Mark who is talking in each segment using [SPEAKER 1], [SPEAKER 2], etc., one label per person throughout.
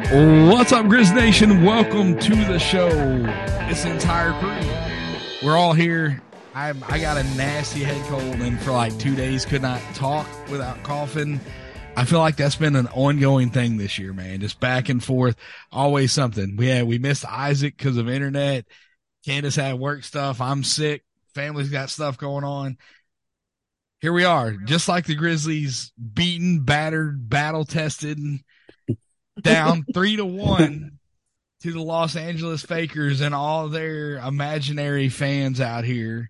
[SPEAKER 1] What's up, Grizz Nation? Welcome to the show. This entire crew, we're all here. I got a nasty head cold and for like 2 days could not talk without coughing. I feel like that's been an ongoing thing this year, man. Just back and forth, always something. We missed Isaac because of internet. Candace had work stuff. I'm sick. Family's got stuff going on. Here we are, just like the Grizzlies, beaten, battered, battle tested, down 3-1 to the Los Angeles Fakers and all their imaginary fans out here.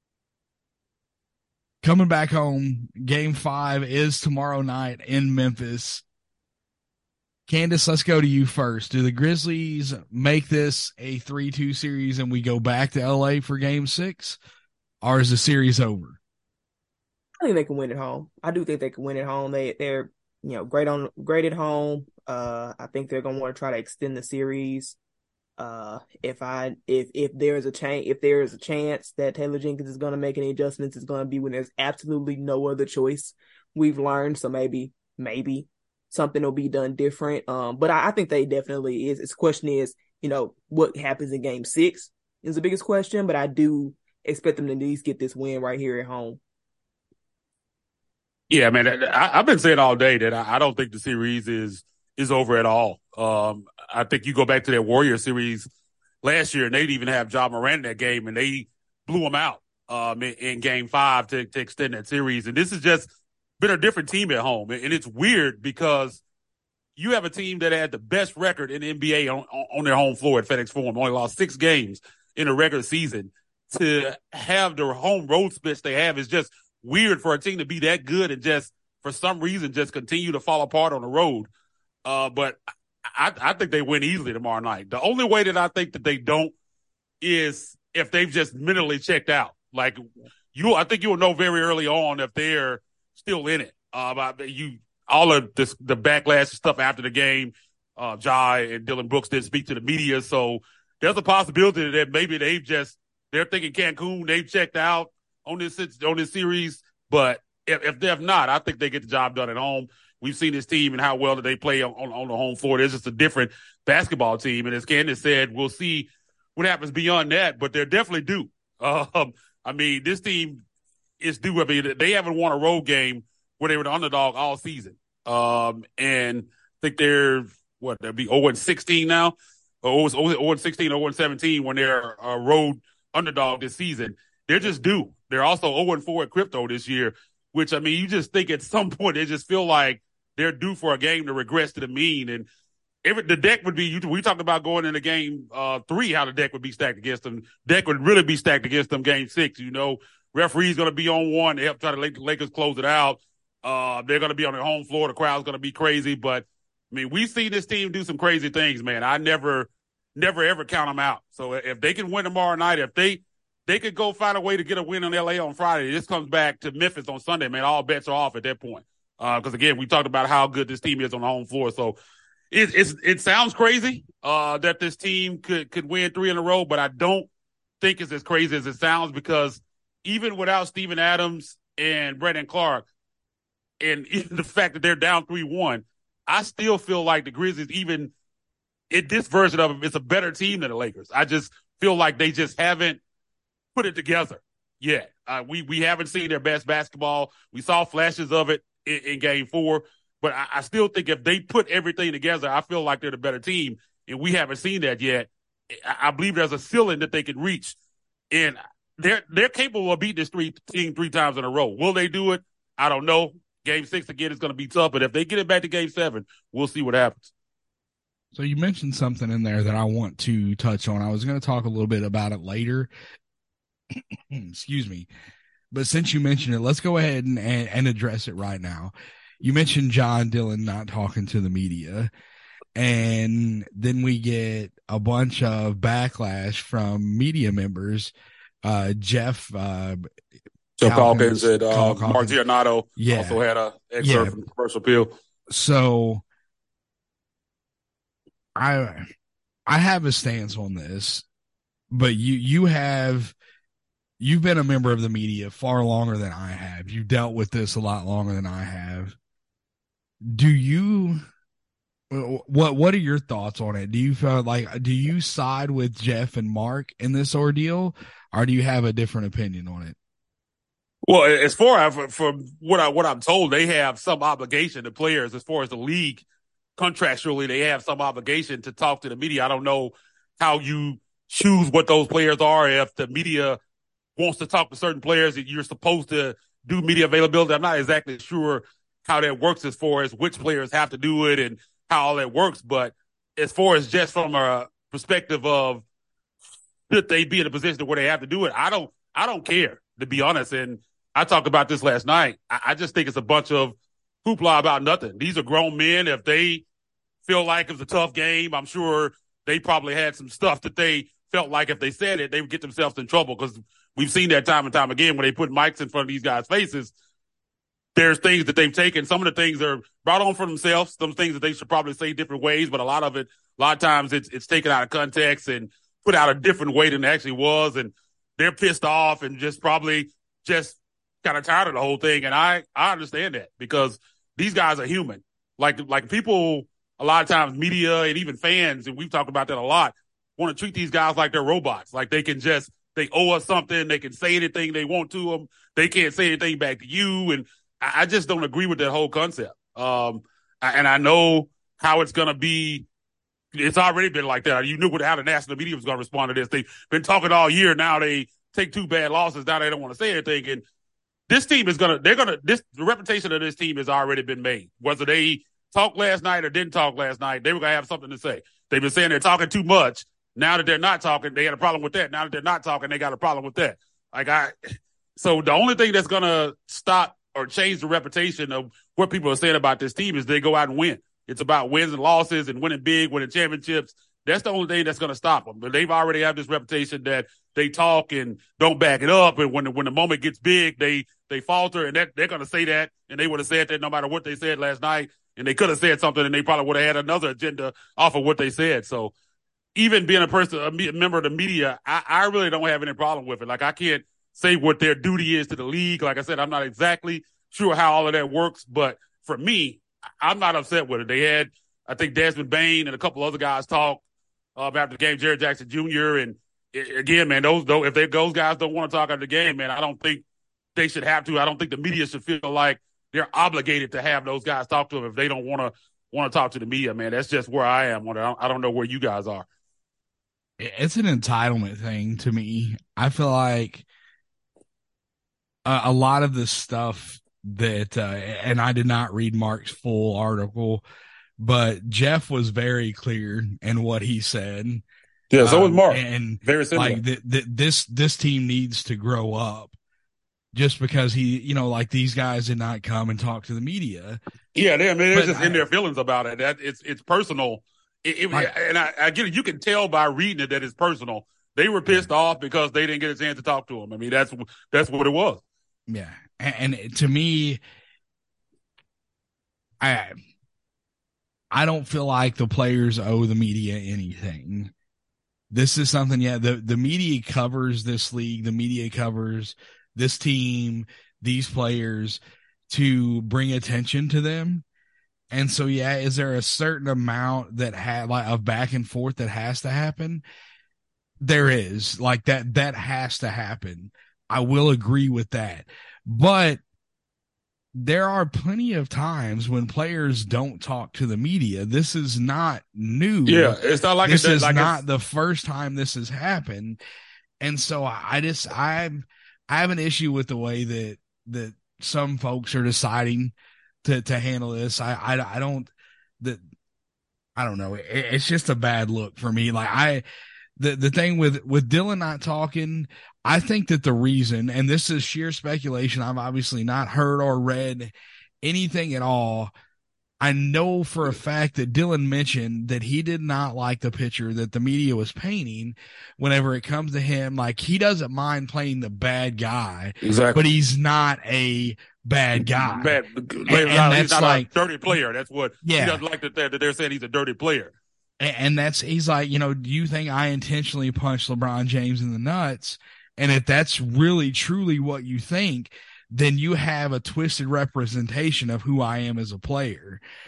[SPEAKER 1] Coming back home, game 5 is tomorrow night in Memphis. Candace, let's go to you first. Do the Grizzlies make this a 3-2 series and we go back to LA for game 6? Or is the series over?
[SPEAKER 2] I think they can win at home. I do think they can win at home. They're great at home. I think they're gonna want to try to extend the series. If there is a chance that Taylor Jenkins is gonna make any adjustments, it's gonna be when there's absolutely no other choice. We've learned, so maybe something will be done different. But I think they definitely is. The question is, what happens in game 6 is the biggest question. But I do expect them to at least get this win right here at home.
[SPEAKER 3] Yeah, man, I've been saying all day that I don't think the series is over at all. I think you go back to that Warrior series last year, and they'd even have Ja Morant in that game, and they blew him out in game 5 to extend that series. And this has just been a different team at home. And it's weird because you have a team that had the best record in the NBA on their home floor at FedEx Forum, only lost 6 games in the regular season. To have the home road splits they have is just weird for a team to be that good and just, for some reason, just continue to fall apart on the road. But I think they win easily tomorrow night. The only way that I think that they don't is if they've just mentally checked out. Like I think you'll know very early on if they're still in it. All of this, the backlash and stuff after the game, Ja and Dylan Brooks didn't speak to the media. So there's a possibility that maybe they're thinking Cancun, they've checked out on this series. But if they're not, I think they get the job done at home. We've seen this team and how well that they play on the home floor. There's just a different basketball team. And as Candace said, we'll see what happens beyond that, but they're definitely due. This team is due. I mean, they haven't won a road game where they were the underdog all season. And I think they'll be 0-16 now. Or it was 0-16, 0-17 when they're a road underdog this season. They're just due. They're also 0-4 at crypto this year, which, I mean, you just think at some point they just feel like they're due for a game to regress to the mean. And the deck would be, we talked about going into game 3, how the deck would be stacked against them. Deck would really be stacked against them game 6. Referee's going to be on one to help try to let the Lakers close it out. They're going to be on their home floor. The crowd's going to be crazy. But, I mean, we've seen this team do some crazy things, man. I never, ever count them out. So if they can win tomorrow night, if they could go find a way to get a win in LA on Friday. This comes back to Memphis on Sunday, man. All bets are off at that point. Because again, we talked about how good this team is on the home floor. So it sounds crazy that this team could win 3 in a row, but I don't think it's as crazy as it sounds, because even without Steven Adams and Brandon Clark, and even the fact that they're down 3-1, I still feel like the Grizzlies, even in this version of them, it's a better team than the Lakers. I just feel like they just haven't put it together yet. We haven't seen their best basketball. We saw flashes of it in game 4, but I still think if they put everything together, I feel like they're the better team, and we haven't seen that yet. I believe there's a ceiling that they can reach, and they're capable of beating this team 3 times in a row. Will they do it? I don't know. Game 6 again is going to be tough, but if they get it back to game 7, we'll see what happens.
[SPEAKER 1] So you mentioned something in there that I want to touch on. I was going to talk a little bit about it later. Excuse me. But since you mentioned it, let's go ahead and address it right now. You mentioned John Dillon not talking to the media, and then we get a bunch of backlash from media members. Jeff
[SPEAKER 3] Calkins and
[SPEAKER 1] Calkins.
[SPEAKER 3] Mark Giannotto also had an excerpt from the Commercial Appeal.
[SPEAKER 1] So I have a stance on this, but you've been a member of the media far longer than I have. You've dealt with this a lot longer than I have. What are your thoughts on it? Do you feel like, do you side with Jeff and Mark in this ordeal, or do you have a different opinion on it?
[SPEAKER 3] Well, as far as from what I'm told, they have some obligation to players as far as the league contractually. They have some obligation to talk to the media. I don't know how you choose what those players are. If the media wants to talk to certain players, that you're supposed to do media availability. I'm not exactly sure how that works as far as which players have to do it and how all that works. But as far as just from a perspective of should they be in a position where they have to do it, I don't care, to be honest. And I talked about this last night. I just think it's a bunch of hoopla about nothing. These are grown men. If they feel like it was a tough game, I'm sure they probably had some stuff that they felt like if they said it, they would get themselves in trouble, because we've seen that time and time again when they put mics in front of these guys' faces. There's things that they've taken. Some of the things are brought on for themselves. Some things that they should probably say different ways, but a lot of times it's taken out of context and put out a different way than it actually was. And they're pissed off and just probably just kind of tired of the whole thing. And I understand that, because these guys are human. Like people, a lot of times media and even fans, and we've talked about that a lot, want to treat these guys like they're robots. Like they owe us something. They can say anything they want to them. They can't say anything back to you. And I just don't agree with that whole concept. And I know how it's going to be. It's already been like that. You knew how the national media was going to respond to this. They've been talking all year. Now they take 2 bad losses. Now they don't want to say anything. And this team is the reputation of this team has already been made. Whether they talked last night or didn't talk last night, they were going to have something to say. They've been saying they're talking too much. Now that they're not talking, they had a problem with that. Now that they're not talking, they got a problem with that. So the only thing that's going to stop or change the reputation of what people are saying about this team is they go out and win. It's about wins and losses and winning big, winning championships. That's the only thing that's going to stop them. But they've already have this reputation that they talk and don't back it up. And when the moment gets big, they falter. And they're going to say that. And they would have said that no matter what they said last night. And they could have said something, and they probably would have had another agenda off of what they said. So even being a member of the media, I really don't have any problem with it. Like, I can't say what their duty is to the league. Like I said, I'm not exactly sure how all of that works. But for me, I'm not upset with it. They had, I think, Desmond Bain and a couple other guys talk after the game, Jared Jackson Jr. And again, man, those guys don't want to talk after the game, man. I don't think they should have to. I don't think the media should feel like they're obligated to have those guys talk to them if they don't want to talk to the media, man. That's just where I am on it. I don't know where you guys are.
[SPEAKER 1] It's an entitlement thing to me. I feel like a lot of the stuff that, and I did not read Mark's full article, but Jeff was very clear in what he said.
[SPEAKER 3] Yeah, so was Mark.
[SPEAKER 1] And
[SPEAKER 3] very similar.
[SPEAKER 1] Like this team needs to grow up, just because these guys did not come and talk to the media.
[SPEAKER 3] Yeah, they're just in their feelings about it. That it's personal. And I get it. You can tell by reading it that it's personal. They were pissed off because they didn't get a chance to talk to him. I mean, that's what it was.
[SPEAKER 1] Yeah. And to me, I don't feel like the players owe the media anything. This is something, the media covers this league. The media covers this team, these players, to bring attention to them. And so, is there a certain amount that of back and forth that has to happen? There is. Like that has to happen. I will agree with that. But there are plenty of times when players don't talk to the media. This is not new.
[SPEAKER 3] Yeah, it's not like
[SPEAKER 1] this is not the first time this has happened. And so I have an issue with the way that some folks are deciding to handle this. I don't know. It's just a bad look for me. Like the thing with Dylan not talking, I think that the reason, and this is sheer speculation, I've obviously not heard or read anything at all. I know for a fact that Dylan mentioned that he did not like the picture that the media was painting whenever it comes to him. Like, he doesn't mind playing the bad guy,
[SPEAKER 3] exactly,
[SPEAKER 1] but he's not a bad guy.
[SPEAKER 3] He's not like a dirty player. That's what he doesn't like that they're saying he's a dirty player.
[SPEAKER 1] And he's like, do you think I intentionally punched LeBron James in the nuts? And if that's really truly what you think, then you have a twisted representation of who I am as a player.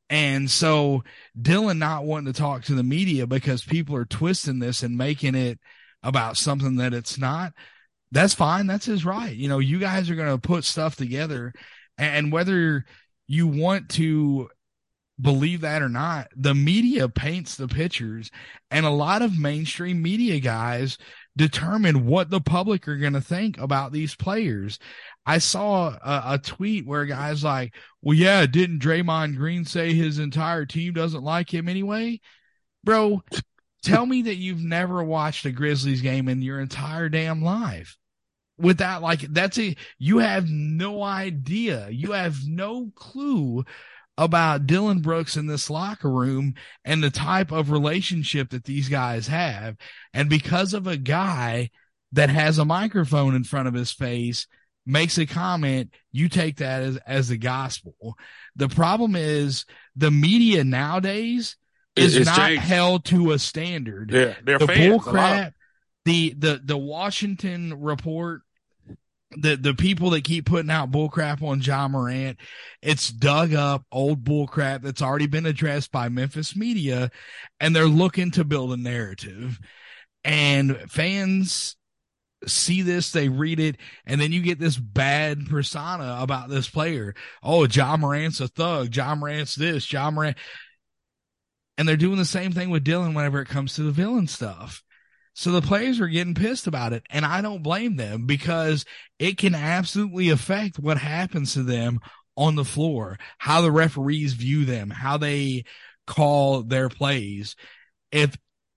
[SPEAKER 1] And so Dylan not wanting to talk to the media because people are twisting this and making it about something that it's not, that's fine. That's his right. You know, you guys are going to put stuff together, and whether you want to believe that or not, the media paints the pictures, and a lot of mainstream media guys determine what the public are going to think about these players. I saw a tweet where a guy's like, well, yeah, didn't Draymond Green say his entire team doesn't like him anyway? Bro, tell me that you've never watched a Grizzlies game in your entire damn life. With that, like, you have no idea. You have no clue about Dillon Brooks in this locker room and the type of relationship that these guys have. And because of a guy that has a microphone in front of his face makes a comment, you take that as the gospel. The problem is the media nowadays is not changed. Held to a standard.
[SPEAKER 3] Yeah, they're
[SPEAKER 1] the
[SPEAKER 3] fans,
[SPEAKER 1] bull crap, the Washington report, the people that keep putting out bullcrap on Ja Morant, it's dug up old bullcrap that's already been addressed by Memphis media, and they're looking to build a narrative. And fans see this, they read it, and then you get this bad persona about this player. Oh, Ja Morant's a thug. Ja Morant's this. Ja Morant. And they're doing the same thing with Dillon whenever it comes to the villain stuff. So the players are getting pissed about it, and I don't blame them because it can absolutely affect what happens to them on the floor, how the referees view them, how they call their plays. If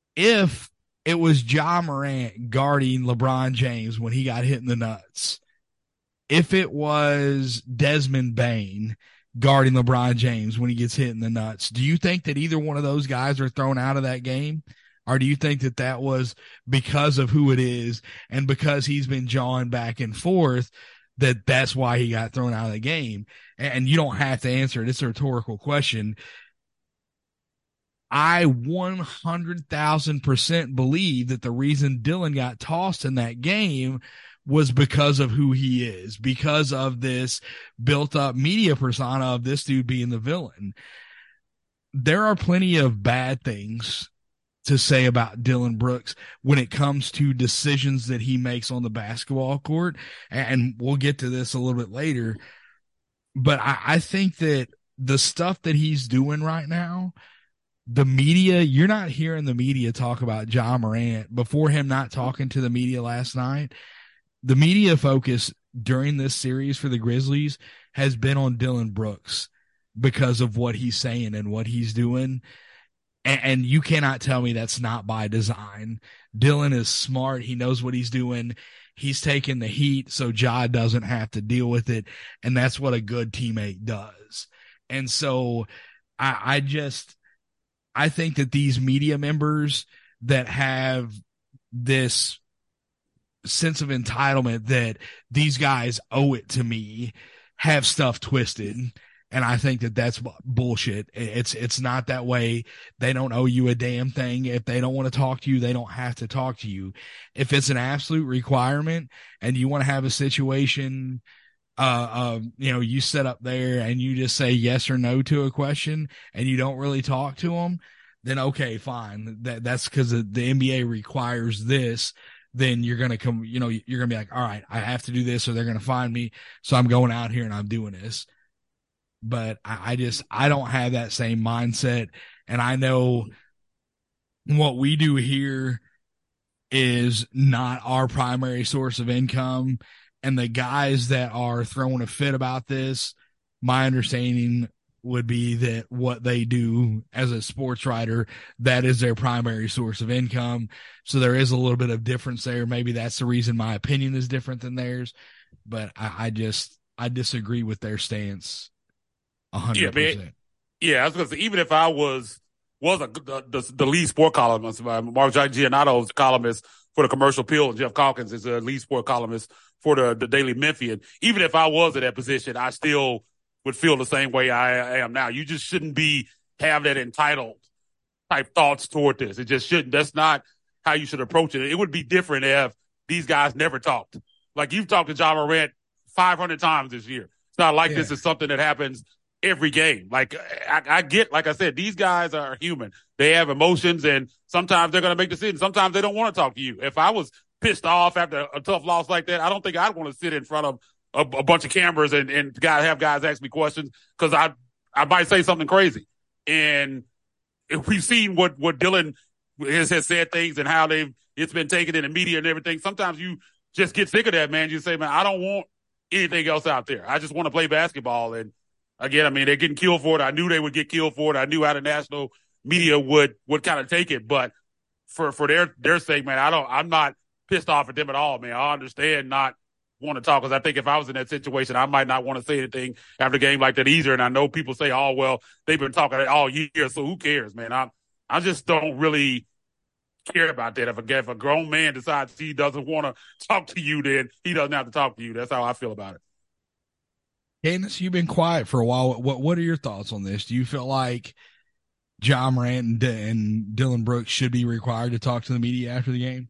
[SPEAKER 1] it was Ja Morant guarding LeBron James when he got hit in the nuts, if it was Desmond Bane guarding LeBron James when he gets hit in the nuts, do you think that either one of those guys are thrown out of that game? Or do you think that that was because of who it is and because he's been jawing back and forth that that's why he got thrown out of the game? And you don't have to answer it. It's a rhetorical question. I 100,000% believe that the reason Dillon got tossed in that game was because of who he is, because of this built up media persona of this dude being the villain. There are plenty of bad things to say about Dillon Brooks when it comes to decisions that he makes on the basketball court. And we'll get to this a little bit later, but I think that the stuff that he's doing right now, the media, you're not hearing the media talk about Ja Morant before him not talking to the media last night. The media focus during this series for the Grizzlies has been on Dillon Brooks because of what he's saying and what he's doing. And you cannot tell me that's not by design. Dillon is smart. He knows what he's doing. He's taking the heat so Ja doesn't have to deal with it. And that's what a good teammate does. And so I think that these media members that have this sense of entitlement that these guys owe it to me have stuff twisted. And I think that that's bullshit. It's not that way. They don't owe you a damn thing. If they don't want to talk to you, they don't have to talk to you. If it's an absolute requirement and you want to have a situation, you sit up there and you just say yes or no to a question and you don't really talk to them, then okay, fine. That's because the NBA requires this. Then you're going to come, you're going to be like, all right, I have to do this or they're going to find me. So I'm going out here and I'm doing this. But I don't have that same mindset. And I know what we do here is not our primary source of income. And the guys that are throwing a fit about this, my understanding would be that what they do as a sports writer, that is their primary source of income. So there is a little bit of difference there. Maybe that's the reason my opinion is different than theirs. But I disagree with their stance. 100%.
[SPEAKER 3] Yeah, I was going to say, even if I was the lead sport columnist, Mark Giannotto's columnist for the Commercial Appeal, and Jeff Calkins is the lead sport columnist for the Daily Memphian. Even if I was in that position, I still would feel the same way I am now. You just shouldn't have that entitled type thoughts toward this. It just shouldn't. That's not how you should approach it. It would be different if these guys never talked. Like, you've talked to Ja Morant 500 times this year. It's not like this is something that happens every game. Like I get, like I said, these guys are human. They have emotions, and sometimes they're going to make decisions. Sometimes they don't want to talk to you. If I was pissed off after a tough loss like that, I don't think I'd want to sit in front of a bunch of cameras and have guys ask me questions, because I might say something crazy. And if we've seen what Dylan has said things and how it's been taken in the media and everything, sometimes you just get sick of that, man. You say, man, I don't want anything else out there. I just want to play basketball. And again, I mean, they're getting killed for it. I knew they would get killed for it. I knew how the national media would kind of take it. But for their sake, man, I'm not pissed off at them at all, man. I understand not want to talk, because I think if I was in that situation, I might not want to say anything after a game like that either. And I know people say, oh, well, they've been talking all year, so who cares, man? I just don't really care about that. If a grown man decides he doesn't want to talk to you, then he doesn't have to talk to you. That's how I feel about it.
[SPEAKER 1] Candace, you've been quiet for a while. What are your thoughts on this? Do you feel like Ja Morant and Dillon Brooks should be required to talk to the media after the game?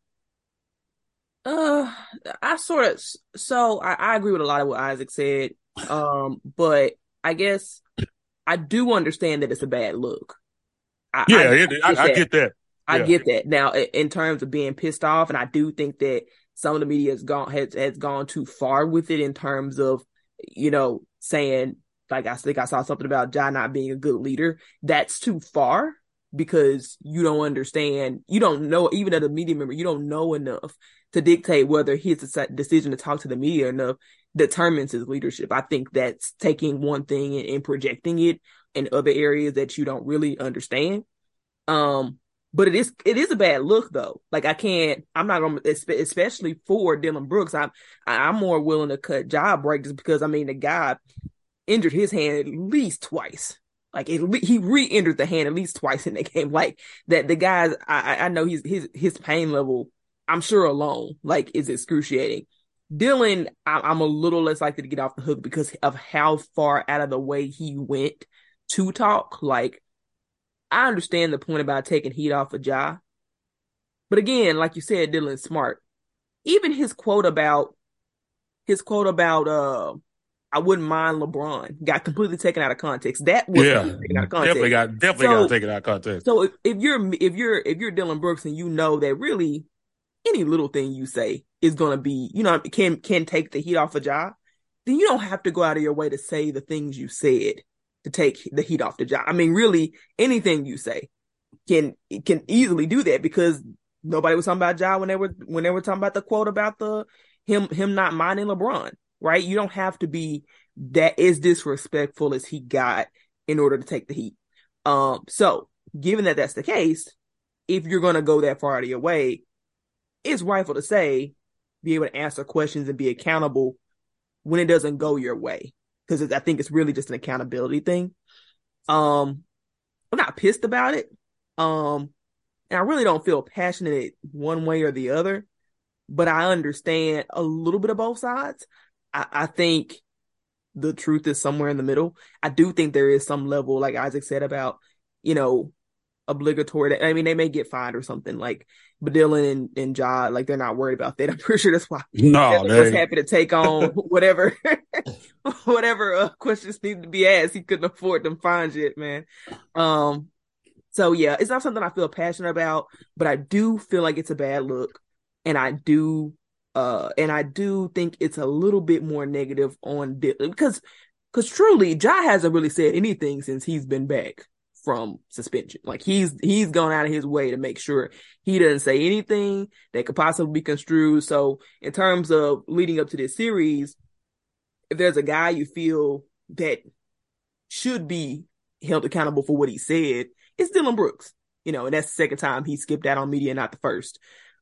[SPEAKER 2] I agree with a lot of what Isaac said. But I guess I do understand that it's a bad look. I
[SPEAKER 3] get that.
[SPEAKER 2] I get that. Now, in terms of being pissed off, and I do think that some of the media has gone too far with it in terms of, saying, like, I think I saw something about Ja not being a good leader. That's too far, because you don't understand. You don't know, even as a media member, you don't know enough to dictate whether his decision to talk to the media enough determines his leadership. I think that's taking one thing and projecting it in other areas that you don't really understand. But it is a bad look, though. Like, I'm not going to, especially for Dillon Brooks, I'm more willing to cut Ja break, just because, I mean, the guy injured his hand at least twice. Like, he re-injured the hand at least twice in the game. Like, that the guys, I know his pain level, I'm sure alone, like, is excruciating. Dillon, I'm a little less likely to get off the hook because of how far out of the way he went to talk. Like, I understand the point about taking heat off of Ja. But again, like you said, Dillon's smart. Even his quote about I wouldn't mind LeBron got completely taken out of context. That was taken out of context.
[SPEAKER 3] Definitely got taken out of context.
[SPEAKER 2] So if you're Dillon Brooks, and you know that really any little thing you say is gonna be, can take the heat off of Ja, then you don't have to go out of your way to say the things you said to take the heat off the Ja. I mean, really, anything you say can easily do that, because nobody was talking about Ja when they were talking about the quote about him not minding LeBron, right? You don't have to be that as disrespectful as he got in order to take the heat. So given that that's the case, if you're going to go that far out of your way, it's rightful to say, be able to answer questions and be accountable when it doesn't go your way. Because I think it's really just an accountability thing. I'm not pissed about it. And I really don't feel passionate one way or the other, but I understand a little bit of both sides. I think the truth is somewhere in the middle. I do think there is some level, like Isaac said, about, obligatory. I mean, they may get fined or something, like, but Dillon and Ja, like, they're not worried about that. I'm pretty sure that's why was happy to take on whatever questions need to be asked. He couldn't afford them fines yet, man. So yeah, it's not something I feel passionate about, but I do feel like it's a bad look, and I do think it's a little bit more negative on Dillon, because truly Ja hasn't really said anything since he's been back from suspension. Like, he's gone out of his way to make sure he doesn't say anything that could possibly be construed. So in terms of leading up to this series, if there's a guy you feel that should be held accountable for what he said, it's Dillon Brooks. And that's the second time he skipped out on media, not the first.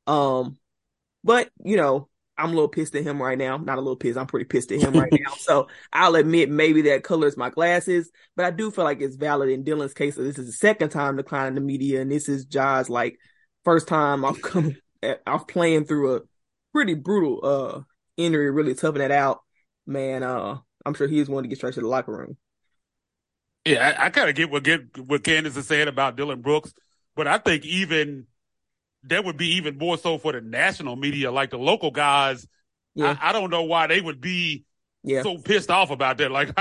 [SPEAKER 2] But I'm a little pissed at him right now. Not a little pissed. I'm pretty pissed at him right now. So I'll admit maybe that colors my glasses, but I do feel like it's valid in Dillon's case. So this is the second time declining the media, and this is Ja's first time off playing through a pretty brutal injury, really toughing it out. Man, I'm sure he is one to get straight to the locker room.
[SPEAKER 3] Yeah, I kind of get what Candace is saying about Dillon Brooks, but I think even that would be even more so for the national media, like the local guys. Yeah. I don't know why they would be so pissed off about that. Like,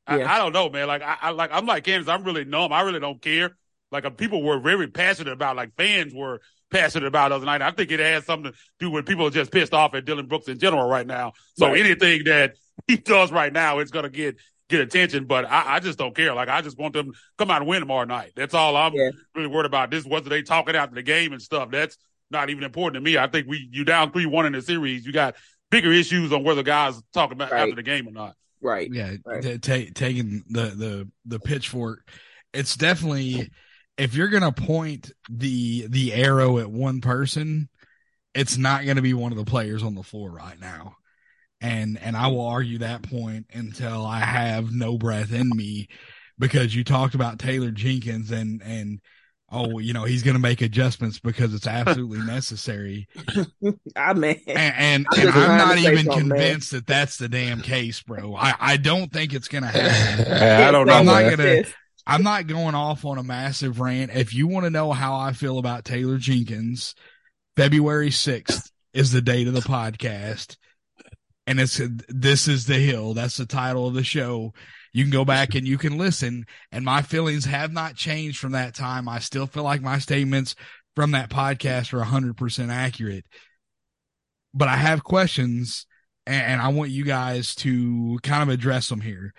[SPEAKER 3] I don't know, man. Like I'm like Kansas. I'm really numb. I really don't care. Like people were very passionate about, like fans were passionate about the other night. I think it has something to do with people are just pissed off at Dylan Brooks in general right now. So anything that he does right now, it's gonna get attention. But I just don't care. Like I just want them to come out and win tomorrow night. That's all I'm really worried about. This wasn't they talking after the game and stuff. That's not even important to me. I think you down 3-1 in the series. You got bigger issues on whether guys talking about after the game or not.
[SPEAKER 2] Right.
[SPEAKER 1] Yeah. Taking the pitchfork. It's definitely, if you're going to point the arrow at one person, it's not going to be one of the players on the floor right now. And I will argue that point until I have no breath in me, because you talked about Taylor Jenkins and he's going to make adjustments because it's absolutely necessary. And I'm not even convinced that that's the damn case, bro. I don't think it's going to happen.
[SPEAKER 3] I don't know.
[SPEAKER 1] I'm not going off on a massive rant. If you want to know how I feel about Taylor Jenkins, February 6th is the date of the podcast. And This is the Hill. That's the title of the show. You can go back and you can listen, and my feelings have not changed from that time. I still feel like my statements from that podcast are 100% accurate, but I have questions, and I want you guys to kind of address them here.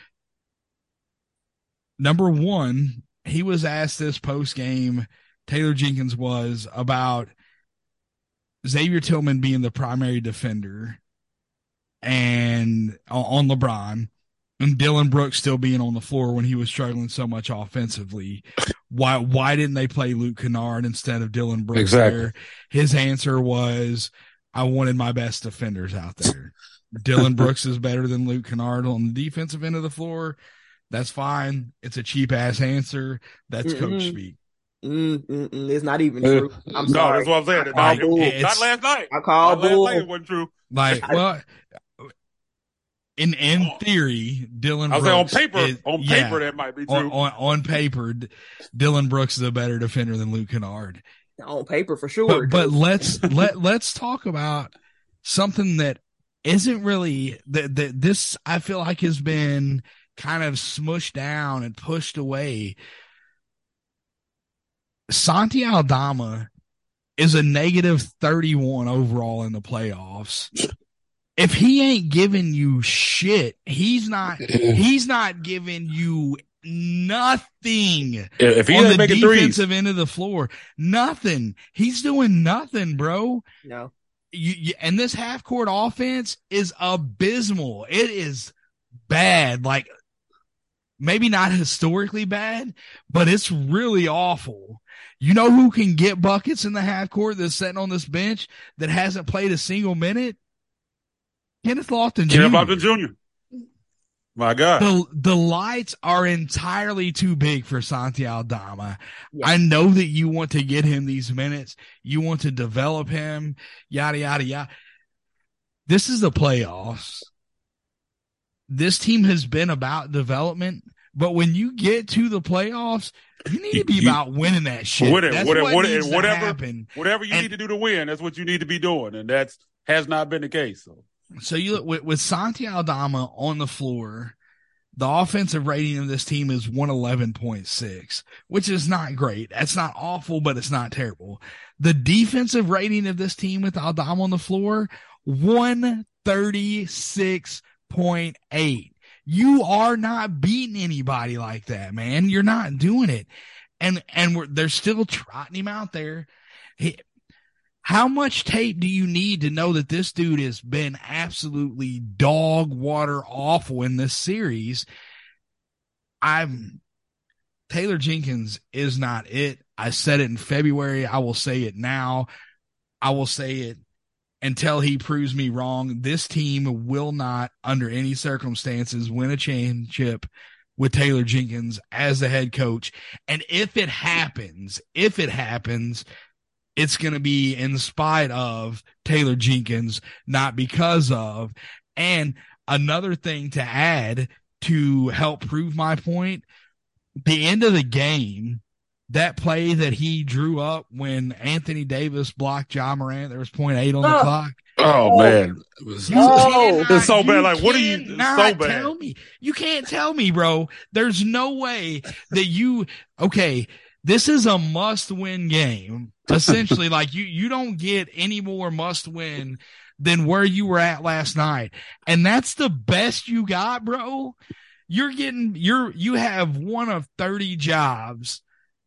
[SPEAKER 1] Number one, he was asked this post game, Taylor Jenkins was, about Xavier Tillman being the primary defender and on LeBron, and Dylan Brooks still being on the floor when he was struggling so much offensively. Why didn't they play Luke Kennard instead of Dylan Brooks there? His answer was, I wanted my best defenders out there. Dylan Brooks is better than Luke Kennard on the defensive end of the floor. That's fine. It's a cheap-ass answer. That's coach speak.
[SPEAKER 2] It's not even true. I'm sorry.
[SPEAKER 3] No, that's what I'm saying. Not last night.
[SPEAKER 2] I called bull.
[SPEAKER 3] It wasn't true.
[SPEAKER 1] Like, well, in theory, Dylan Brooks.
[SPEAKER 3] I was saying on paper, that might be true.
[SPEAKER 1] On paper, Dylan Brooks is a better defender than Luke Kennard.
[SPEAKER 2] On paper, for sure.
[SPEAKER 1] But let's talk about something that isn't really that this, I feel like, has been kind of smushed down and pushed away. Santi Aldama is a negative 31 overall in the playoffs. If he ain't giving you shit, he's not giving you nothing.
[SPEAKER 3] If he
[SPEAKER 2] on
[SPEAKER 3] the
[SPEAKER 1] defensive end of the floor, nothing. He's doing nothing, bro.
[SPEAKER 2] No.
[SPEAKER 1] And this half court offense is abysmal. It is bad. Like, maybe not historically bad, but it's really awful. You know who can get buckets in the half court that's sitting on this bench that hasn't played a single minute? Kenneth Lofton Jr.
[SPEAKER 3] Kenneth Lofton Jr. My God.
[SPEAKER 1] The lights are entirely too big for Santi Aldama. Yeah. I know that you want to get him these minutes. You want to develop him, yada, yada, yada. This is the playoffs. This team has been about development, but when you get to the playoffs, you need to be about winning that shit.
[SPEAKER 3] Whatever you need to do to win, that's what you need to be doing, and that's has not been the case.
[SPEAKER 1] So you look with Santi Aldama on the floor, the offensive rating of this team is 111.6, which is not great. That's not awful, but it's not terrible. The defensive rating of this team with Aldama on the floor, 136.8. You are not beating anybody like that, man. You're not doing it. And they're still trotting him out there. How much tape do you need to know that this dude has been absolutely dog water awful in this series? Taylor Jenkins is not it. I said it in February. I will say it now. I will say it until he proves me wrong. This team will not, under any circumstances, win a championship with Taylor Jenkins as the head coach. And if it happens, it's going to be in spite of Taylor Jenkins, not because of. And another thing to add to help prove my point, the end of the game, that play that he drew up when Anthony Davis blocked Ja Morant, there was 0.8 on the clock.
[SPEAKER 3] Oh, man.
[SPEAKER 1] It's
[SPEAKER 3] so bad. Like, what are you? So bad.
[SPEAKER 1] Tell me. You can't tell me, bro. There's no way that okay, this is a must-win game. Essentially, like you don't get any more must-win than where you were at last night. And that's the best you got, bro. You have one of 30 jobs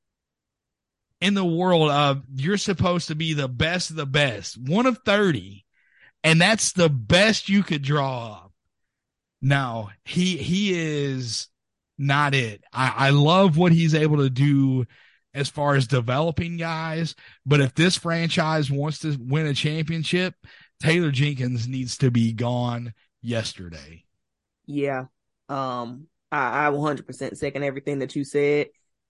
[SPEAKER 1] in the world of you're supposed to be the best of the best. One of 30. And that's the best you could draw up. No, he is not it. I love what he's able to do as far as developing guys, but if this franchise wants to win a championship, Taylor Jenkins needs to be gone yesterday.
[SPEAKER 2] Yeah. I 100% second everything that you said.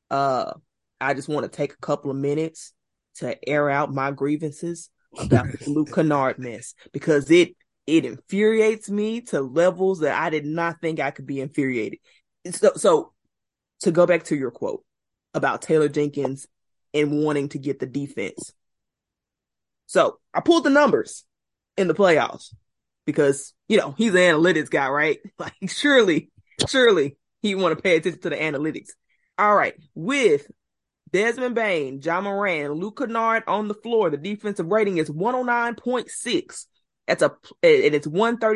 [SPEAKER 2] I just want to take a couple of minutes to air out my grievances about the Luke Kennard mess, because it infuriates me to levels that I did not think I could be infuriated. So to go back to your quote about Taylor Jenkins and wanting to get the defense. So I pulled the numbers in the playoffs because, he's an analytics guy, right? Like surely he want to pay attention to the analytics. All right. With Desmond Bane, John Moran, and Luke Kennard on the floor, the defensive rating is 109.6. And it's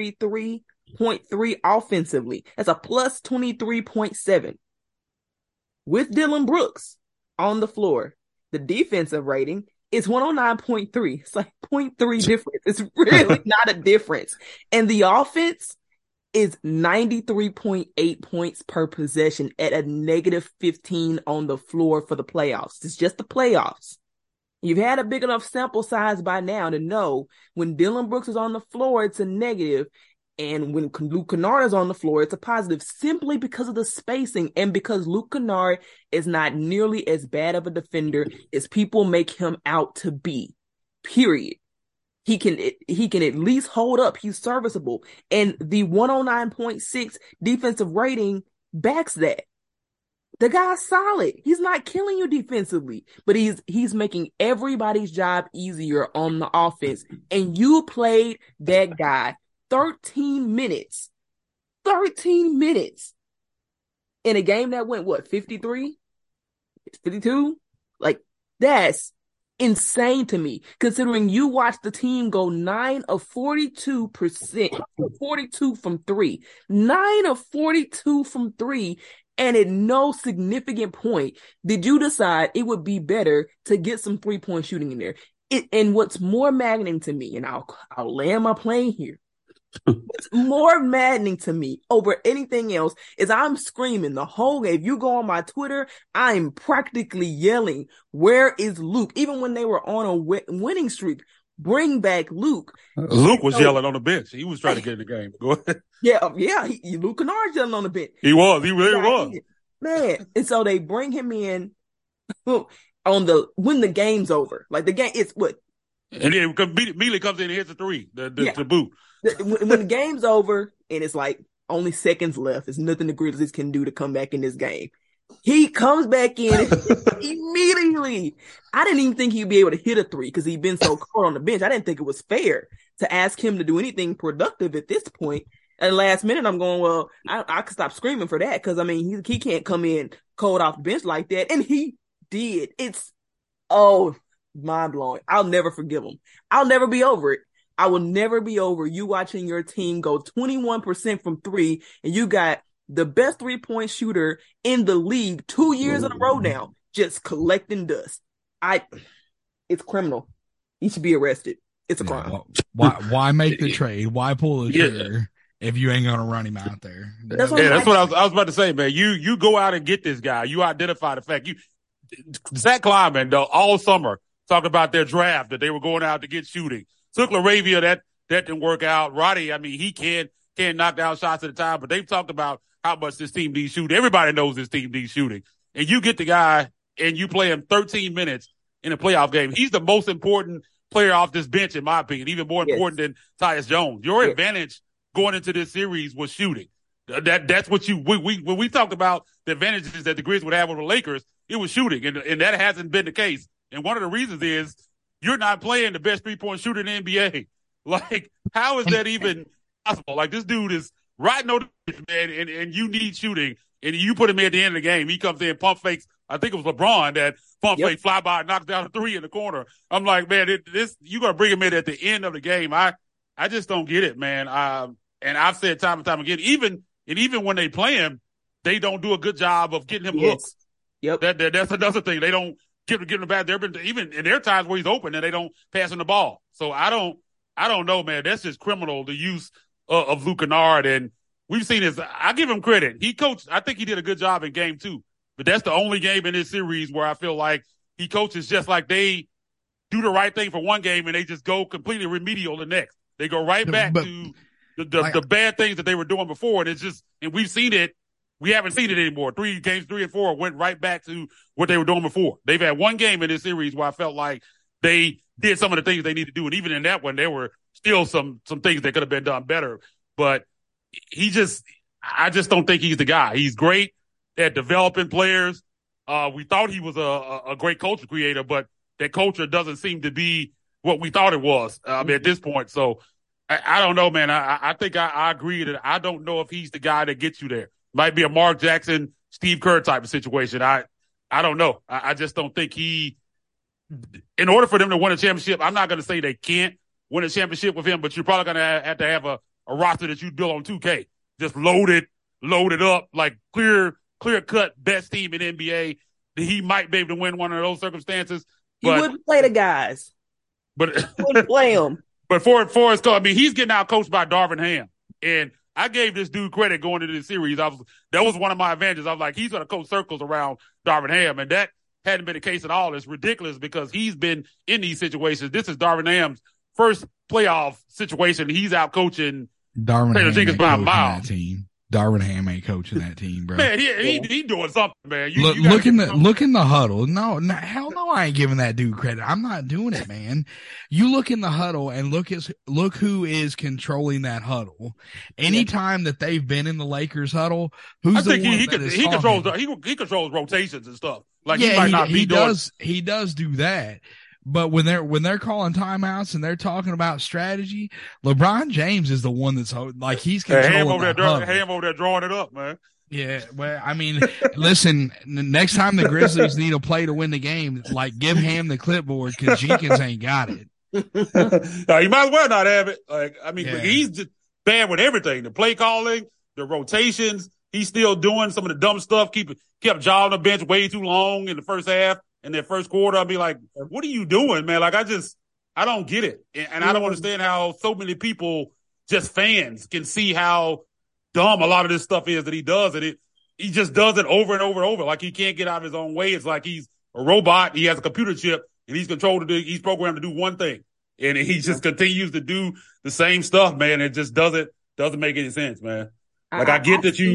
[SPEAKER 2] 133.3 offensively. That's a plus 23.7. With Dylan Brooks on the floor, the defensive rating is 109.3. It's like 0.3 difference. It's really not a difference. And the offense is 93.8 points per possession at a negative 15 on the floor for the playoffs. It's just the playoffs. You've had a big enough sample size by now to know when Dylan Brooks is on the floor, it's a negative. And when Luke Kennard is on the floor, it's a positive simply because of the spacing and because Luke Kennard is not nearly as bad of a defender as people make him out to be, period. He can at least hold up. He's serviceable. And the 109.6 defensive rating backs that. The guy's solid. He's not killing you defensively, but he's making everybody's job easier on the offense. And you played that guy 13 minutes. 13 minutes. In a game that went, 53? 52? Like, that's insane to me, considering you watched the team go 9 of 42%, 42 from 3. 9 of 42 from 3. And at no significant point did you decide it would be better to get some 3-point shooting in there. And what's more maddening to me, and I'll land my plane here. What's more maddening to me over anything else is I'm screaming the whole game. If you go on my Twitter, I'm practically yelling, "Where is Luke?" Even when they were on a winning streak, bring back Luke.
[SPEAKER 3] Luke was yelling on the bench. He was trying to get in the game. Go ahead.
[SPEAKER 2] Yeah. Luke Kennard yelling on the bench.
[SPEAKER 3] He was. He really was.
[SPEAKER 2] Man. And so they bring him in when the game's over. Like the game, it's what?
[SPEAKER 3] And then immediately comes in and hits a three, the boot.
[SPEAKER 2] When the game's over and it's like only seconds left, there's nothing the Grizzlies can do to come back in this game. He comes back in immediately. I didn't even think he'd be able to hit a three because he'd been so cold on the bench. I didn't think it was fair to ask him to do anything productive at this point. At the last minute, I'm going, well, I could stop screaming for that because, I mean, he can't come in cold off the bench like that. And he did. It's, mind-blowing. I'll never forgive him. I'll never be over it. I will never be over you watching your team go 21% from 3, and you got the best 3-point shooter in the league 2 years in a row now, just collecting dust. It's criminal. He should be arrested. It's a crime.
[SPEAKER 1] Why make the trade? Why pull the trigger if you ain't gonna run him out there?
[SPEAKER 3] That's what I was about to say, man. You go out and get this guy. You identify the fact. Zach Kleiman, though, all summer talked about their draft that they were going out to get shooting. Took LaRavia, that didn't work out. Roddy, I mean, he can't knock down shots at a time, but they've talked about how much this team needs shooting. Everybody knows this team needs shooting. And you get the guy and you play him 13 minutes in a playoff game. He's the most important player off this bench, in my opinion, even more important than Tyus Jones. Your advantage going into this series was shooting. That's what when we talked about the advantages that the Grizzlies would have over the Lakers, it was shooting, and that hasn't been the case. And one of the reasons is you're not playing the best 3-point shooter in the NBA. Like, how is that even possible? Like, this dude is riding on the man, and you need shooting, and you put him at the end of the game. He comes in, pump fakes. I think it was LeBron that pump fake, fly by, knocks down a three in the corner. I'm like, man, you got to bring him in at the end of the game. I just don't get it, man. And I've said time and time again, even when they play him, they don't do a good job of getting him looks.
[SPEAKER 2] Yep.
[SPEAKER 3] That's another thing. They don't give him the back. There been even in their times where he's open and they don't pass him the ball. So I don't know, man. That's just criminal, the use of Luke Kennard. And we've seen this. I give him credit. He coached. I think he did a good job in game 2. But that's the only game in this series where I feel like he coaches just like they do the right thing for one game and they just go completely remedial the next. They go right back to the bad things that they were doing before. And it's just, and we've seen it. We haven't seen it anymore. Games 3 and 4 went right back to what they were doing before. They've had one game in this series where I felt like they did some of the things they need to do. And even in that one, there were still some things that could have been done better. But I just don't think he's the guy. He's great at developing players. We thought he was a great culture creator, but that culture doesn't seem to be what we thought it was at this point. So I don't know, man. I think I agree that I don't know if he's the guy that gets you there. Might be a Mark Jackson, Steve Kerr type of situation. I don't know. I just don't think in order for them to win a championship, I'm not going to say they can't win a championship with him, but you're probably going to have a roster that you build on 2K. Just loaded up, like clear cut best team in NBA. He might be able to win one of those circumstances.
[SPEAKER 2] He wouldn't play the guys.
[SPEAKER 3] But
[SPEAKER 2] he wouldn't play them.
[SPEAKER 3] But Forrest Cole, I mean, he's getting out coached by Darvin Ham. And I gave this dude credit going into this series. That was one of my advantages. I was like, he's going to coach circles around Darvin Ham. And that hadn't been the case at all. It's ridiculous because he's been in these situations. This is Darvin Ham's first playoff situation. He's out coaching Taylor Jenkins by a mile.
[SPEAKER 1] Darvin Ham ain't coaching that team, bro.
[SPEAKER 3] Man, he doing something, man.
[SPEAKER 1] Look in the huddle. No, hell no, I ain't giving that dude credit. I'm not doing it, man. You look in the huddle and look who is controlling that huddle. Anytime that they've been in the Lakers huddle, he controls rotations and stuff. Like he might not be doing. He does do that. But when they're calling timeouts and they're talking about strategy, LeBron James is the one that's like he's controlling
[SPEAKER 3] Ham over there drawing it up, man.
[SPEAKER 1] Yeah, well, I mean, listen, next time the Grizzlies need a play to win the game, like give Ham the clipboard because Jenkins ain't got it.
[SPEAKER 3] No, he might as well not have it. Like, I mean, he's just bad with everything. The play calling, the rotations. He's still doing some of the dumb stuff. Kept Ja on the bench way too long in the first half. In their first quarter, I'll be like, what are you doing, man? Like, I don't get it. And I don't understand how so many people, just fans, can see how dumb a lot of this stuff is that he does. And he just does it over and over and over. Like, he can't get out of his own way. It's like he's a robot. He has a computer chip and he's programmed to do one thing. And he just continues to do the same stuff, man. It just doesn't make any sense, man. Like, I get that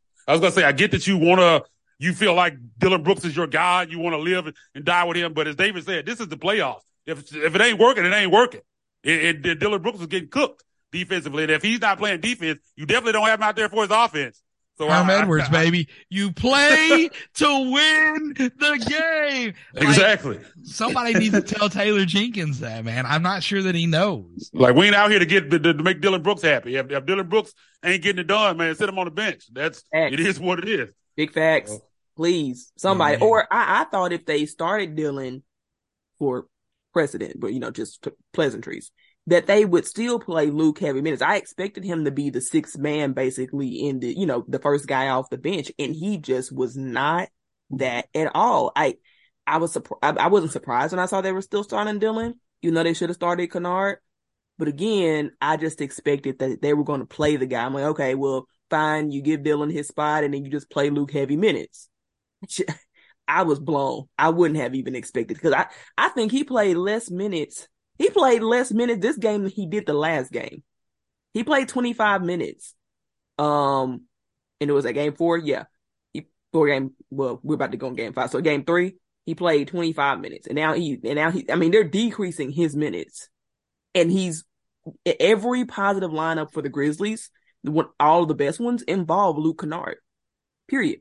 [SPEAKER 3] you feel like Dillon Brooks is your guy. You want to live and die with him. But as David said, this is the playoffs. If it ain't working, it ain't working. Dillon Brooks is getting cooked defensively. And if he's not playing defense, you definitely don't have him out there for his offense. So
[SPEAKER 1] Herm Edwards, baby. You play to win the game.
[SPEAKER 3] Exactly.
[SPEAKER 1] Somebody needs to tell Taylor Jenkins that, man. I'm not sure that he knows.
[SPEAKER 3] Like, we ain't out here to make Dillon Brooks happy. If Dillon Brooks ain't getting it done, man, sit him on the bench. It is what it is.
[SPEAKER 2] Big facts. Please, somebody. Mm-hmm. Or I thought if they started Dillon for precedent, but just pleasantries, that they would still play Luke heavy minutes. I expected him to be the sixth man basically in the first guy off the bench, and he just was not that at all. I wasn't surprised when I saw they were still starting Dillon. They should have started Kennard. But again, I just expected that they were going to play the guy. I'm like, okay, well, fine, you give Dillon his spot and then you just play Luke heavy minutes. I was blown. I wouldn't have even expected, because I think he played less minutes. He played less minutes this game than he did the last game. He played 25 minutes. And it was at game 4. Yeah. We're about to go in game 5. So game 3, he played 25 minutes. And now they're decreasing his minutes. And he's every positive lineup for the Grizzlies. All the best ones involve Luke Kennard. Period.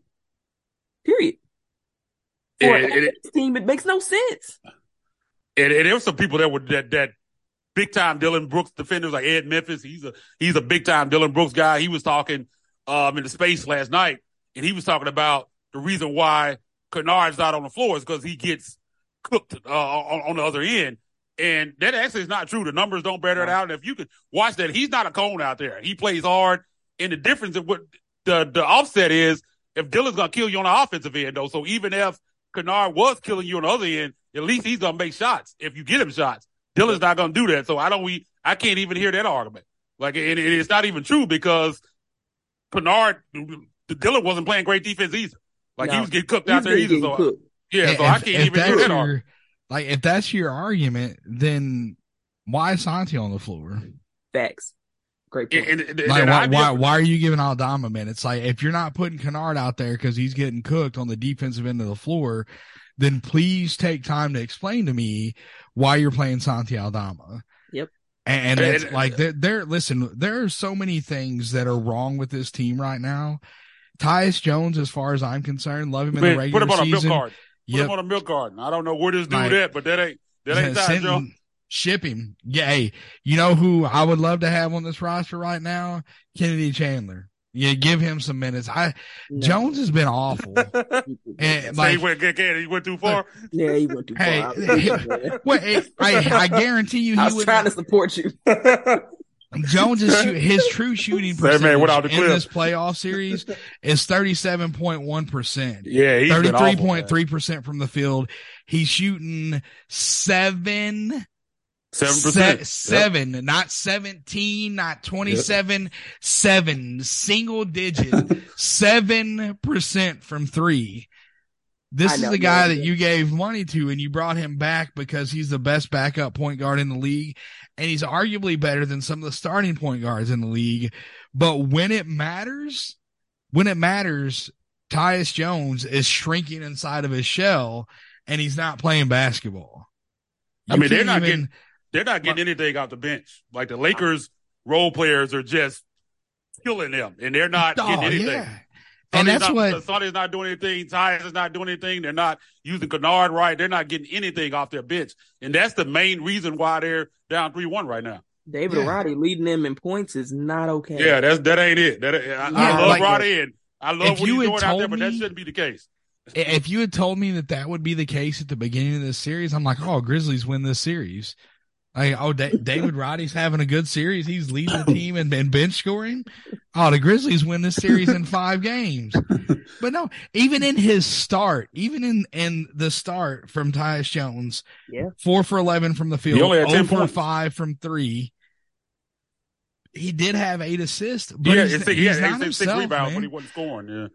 [SPEAKER 2] For a team, it makes no sense.
[SPEAKER 3] And there were some people that big time Dylan Brooks defenders like Ed Memphis. He's a big time Dylan Brooks guy. He was talking in the space last night, and he was talking about the reason why Kennard's not on the floor is because he gets cooked on the other end. And that actually is not true. The numbers don't bear that out. And if you could watch that, he's not a cone out there. He plays hard. And the difference of what the offset is, if Dylan's going to kill you on the offensive end, though, so even if Kennard was killing you on the other end, at least he's going to make shots if you get him shots. Dylan's not going to do that. So I can't even hear that argument. Like, and it's not even true because Dylan wasn't playing great defense either. Like, he was getting cooked out there either. So, yeah, so I can't even hear that argument.
[SPEAKER 1] Like, if that's your argument, then why is Santi on the floor?
[SPEAKER 2] Facts. Great point.
[SPEAKER 1] Why are you giving Aldama minutes? Like, if you're not putting Kennard out there because he's getting cooked on the defensive end of the floor, then please take time to explain to me why you're playing Santi Aldama.
[SPEAKER 2] Yep.
[SPEAKER 1] And it's like, listen, there are so many things that are wrong with this team right now. Tyus Jones, as far as I'm concerned, love him in the regular season.
[SPEAKER 3] Put him on a milk card. Put him on a milk carton. I don't know where this dude at, but that ain't Tyus Jones.
[SPEAKER 1] Ship him. Yeah, hey, you know who I would love to have on this roster right now? Kennedy Chandler. Yeah, give him some minutes. Jones has been awful. And
[SPEAKER 3] so he went too far.
[SPEAKER 2] Yeah, he went too far.
[SPEAKER 1] I guarantee you,
[SPEAKER 2] I was trying to support you.
[SPEAKER 1] Jones his true shooting percentage in this playoff series is 37.1%.
[SPEAKER 3] Yeah, he's
[SPEAKER 1] 33.3% from the field. He's shooting 7%, not 17, not 27, 7, single digit, 7% from three. This is the guy that you gave money to, and you brought him back because he's the best backup point guard in the league, and he's arguably better than some of the starting point guards in the league. But when it matters, Tyus Jones is shrinking inside of his shell, and he's not playing basketball.
[SPEAKER 3] They're not getting anything off the bench. Like, the Lakers role players are just killing them, and they're not getting anything.
[SPEAKER 1] Yeah. And that's what
[SPEAKER 3] Sonny's not doing anything. Tyus is not doing anything. They're not using Kennard right. They're not getting anything off their bench, and that's the main reason why they're down 3-1 right now.
[SPEAKER 2] David Roddy leading them in points is not okay.
[SPEAKER 3] Yeah, that ain't it. I love Roddy, and I love what he's doing out there, but that shouldn't be the case.
[SPEAKER 1] If you had told me that would be the case at the beginning of this series, I'm like, oh, Grizzlies win this series. David Roddy's having a good series. He's leading the team in bench scoring. Oh, the Grizzlies win this series in 5 games. But no, even in his start, even in the start from Tyus Jones, 4 for 11 from the field, 0 for 5 from 3. He did have 8 assists, but he's not himself,
[SPEAKER 3] 6 rebounds,
[SPEAKER 1] man.
[SPEAKER 3] But he wasn't scoring.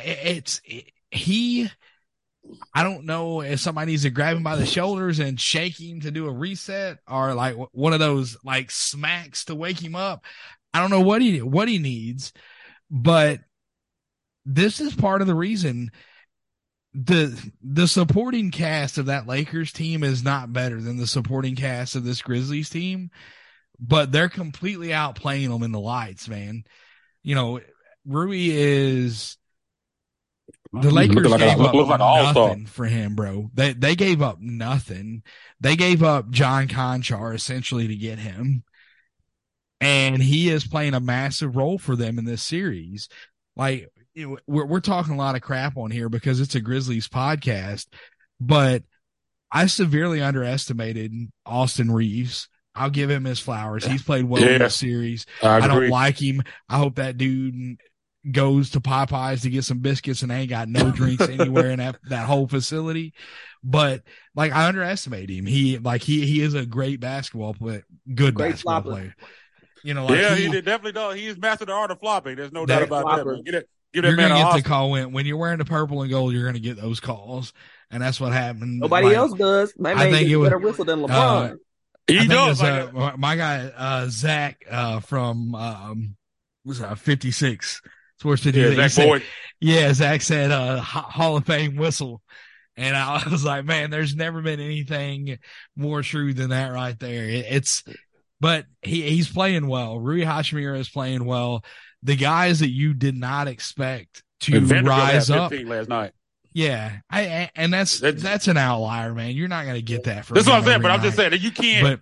[SPEAKER 1] I don't know if somebody needs to grab him by the shoulders and shake him to do a reset, or like one of those like smacks to wake him up. I don't know what he needs, but this is part of the reason the supporting cast of that Lakers team is not better than the supporting cast of this Grizzlies team, but they're completely outplaying them in the lights, man. You know, Rui is. The Lakers gave up nothing for him, bro. They gave up nothing. They gave up John Conchar essentially to get him. And he is playing a massive role for them in this series. Like, we're talking a lot of crap on here because it's a Grizzlies podcast, but I severely underestimated Austin Reeves. I'll give him his flowers. He's played well in this series. I don't like him. I hope that dude goes to Popeyes to get some biscuits and ain't got no drinks anywhere in that whole facility. But like, I underestimate him. He is a great basketball player, great basketball player. You know, like
[SPEAKER 3] he definitely does. He has mastered the art of flopping. There's no doubt about that. Man. Give that
[SPEAKER 1] you're
[SPEAKER 3] man
[SPEAKER 1] gonna get
[SPEAKER 3] the
[SPEAKER 1] call when you're wearing the purple and gold. You're gonna get those calls, and that's what happened.
[SPEAKER 2] Nobody else does. I think it was better whistle than LeBron.
[SPEAKER 3] He does.
[SPEAKER 1] My guy Zach from 56. Sports 56. Zach said Hall of Fame whistle. And I was like, man, there's never been anything more true than that right there. But he's playing well. Rui Hachimura is playing well. The guys that you did not expect to rise up
[SPEAKER 3] last night.
[SPEAKER 1] Yeah, and that's an outlier, man. You're not going to get that from.
[SPEAKER 3] That's what I'm saying. But I'm just saying that you can't.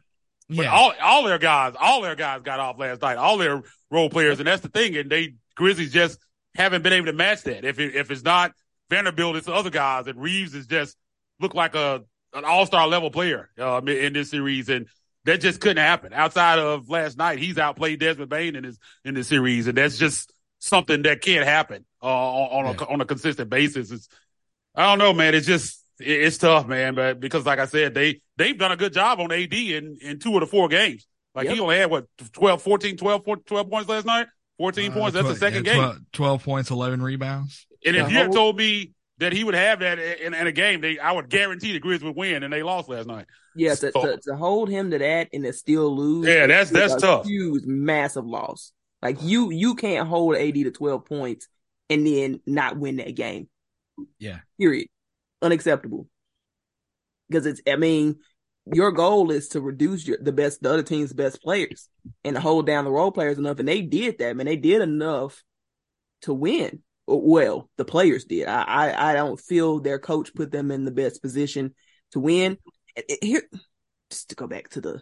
[SPEAKER 3] But all their guys got off last night. All their role players, and that's the thing. And Grizzlies just haven't been able to match that. If it's not Vanderbilt, it's the other guys. And Reeves is just looked like an all-star level player in this series, and that just couldn't happen. Outside of last night, he's outplayed Desmond Bane in this series, and that's just something that can't happen on a consistent basis. I don't know, man. It's tough, man. But because, like I said, they've done a good job on AD in 2 of the 4 games. Like he only had 12 points last night. 14 points. That's the second game.
[SPEAKER 1] 12 points, 11 rebounds.
[SPEAKER 3] And if you had told me that he would have that in a game, I would guarantee the Grizz would win, and they lost last night.
[SPEAKER 2] Yeah, to hold him to that and to still lose.
[SPEAKER 3] Yeah, that's tough.
[SPEAKER 2] Huge, massive loss. Like you can't hold AD to 12 points and then not win that game.
[SPEAKER 1] Yeah.
[SPEAKER 2] Period. Unacceptable. Because your goal is to reduce the other team's best players and to hold down the role players enough, and they did that. Man, they did enough to win. Well, the players did. I don't feel their coach put them in the best position to win. Here, just to go back to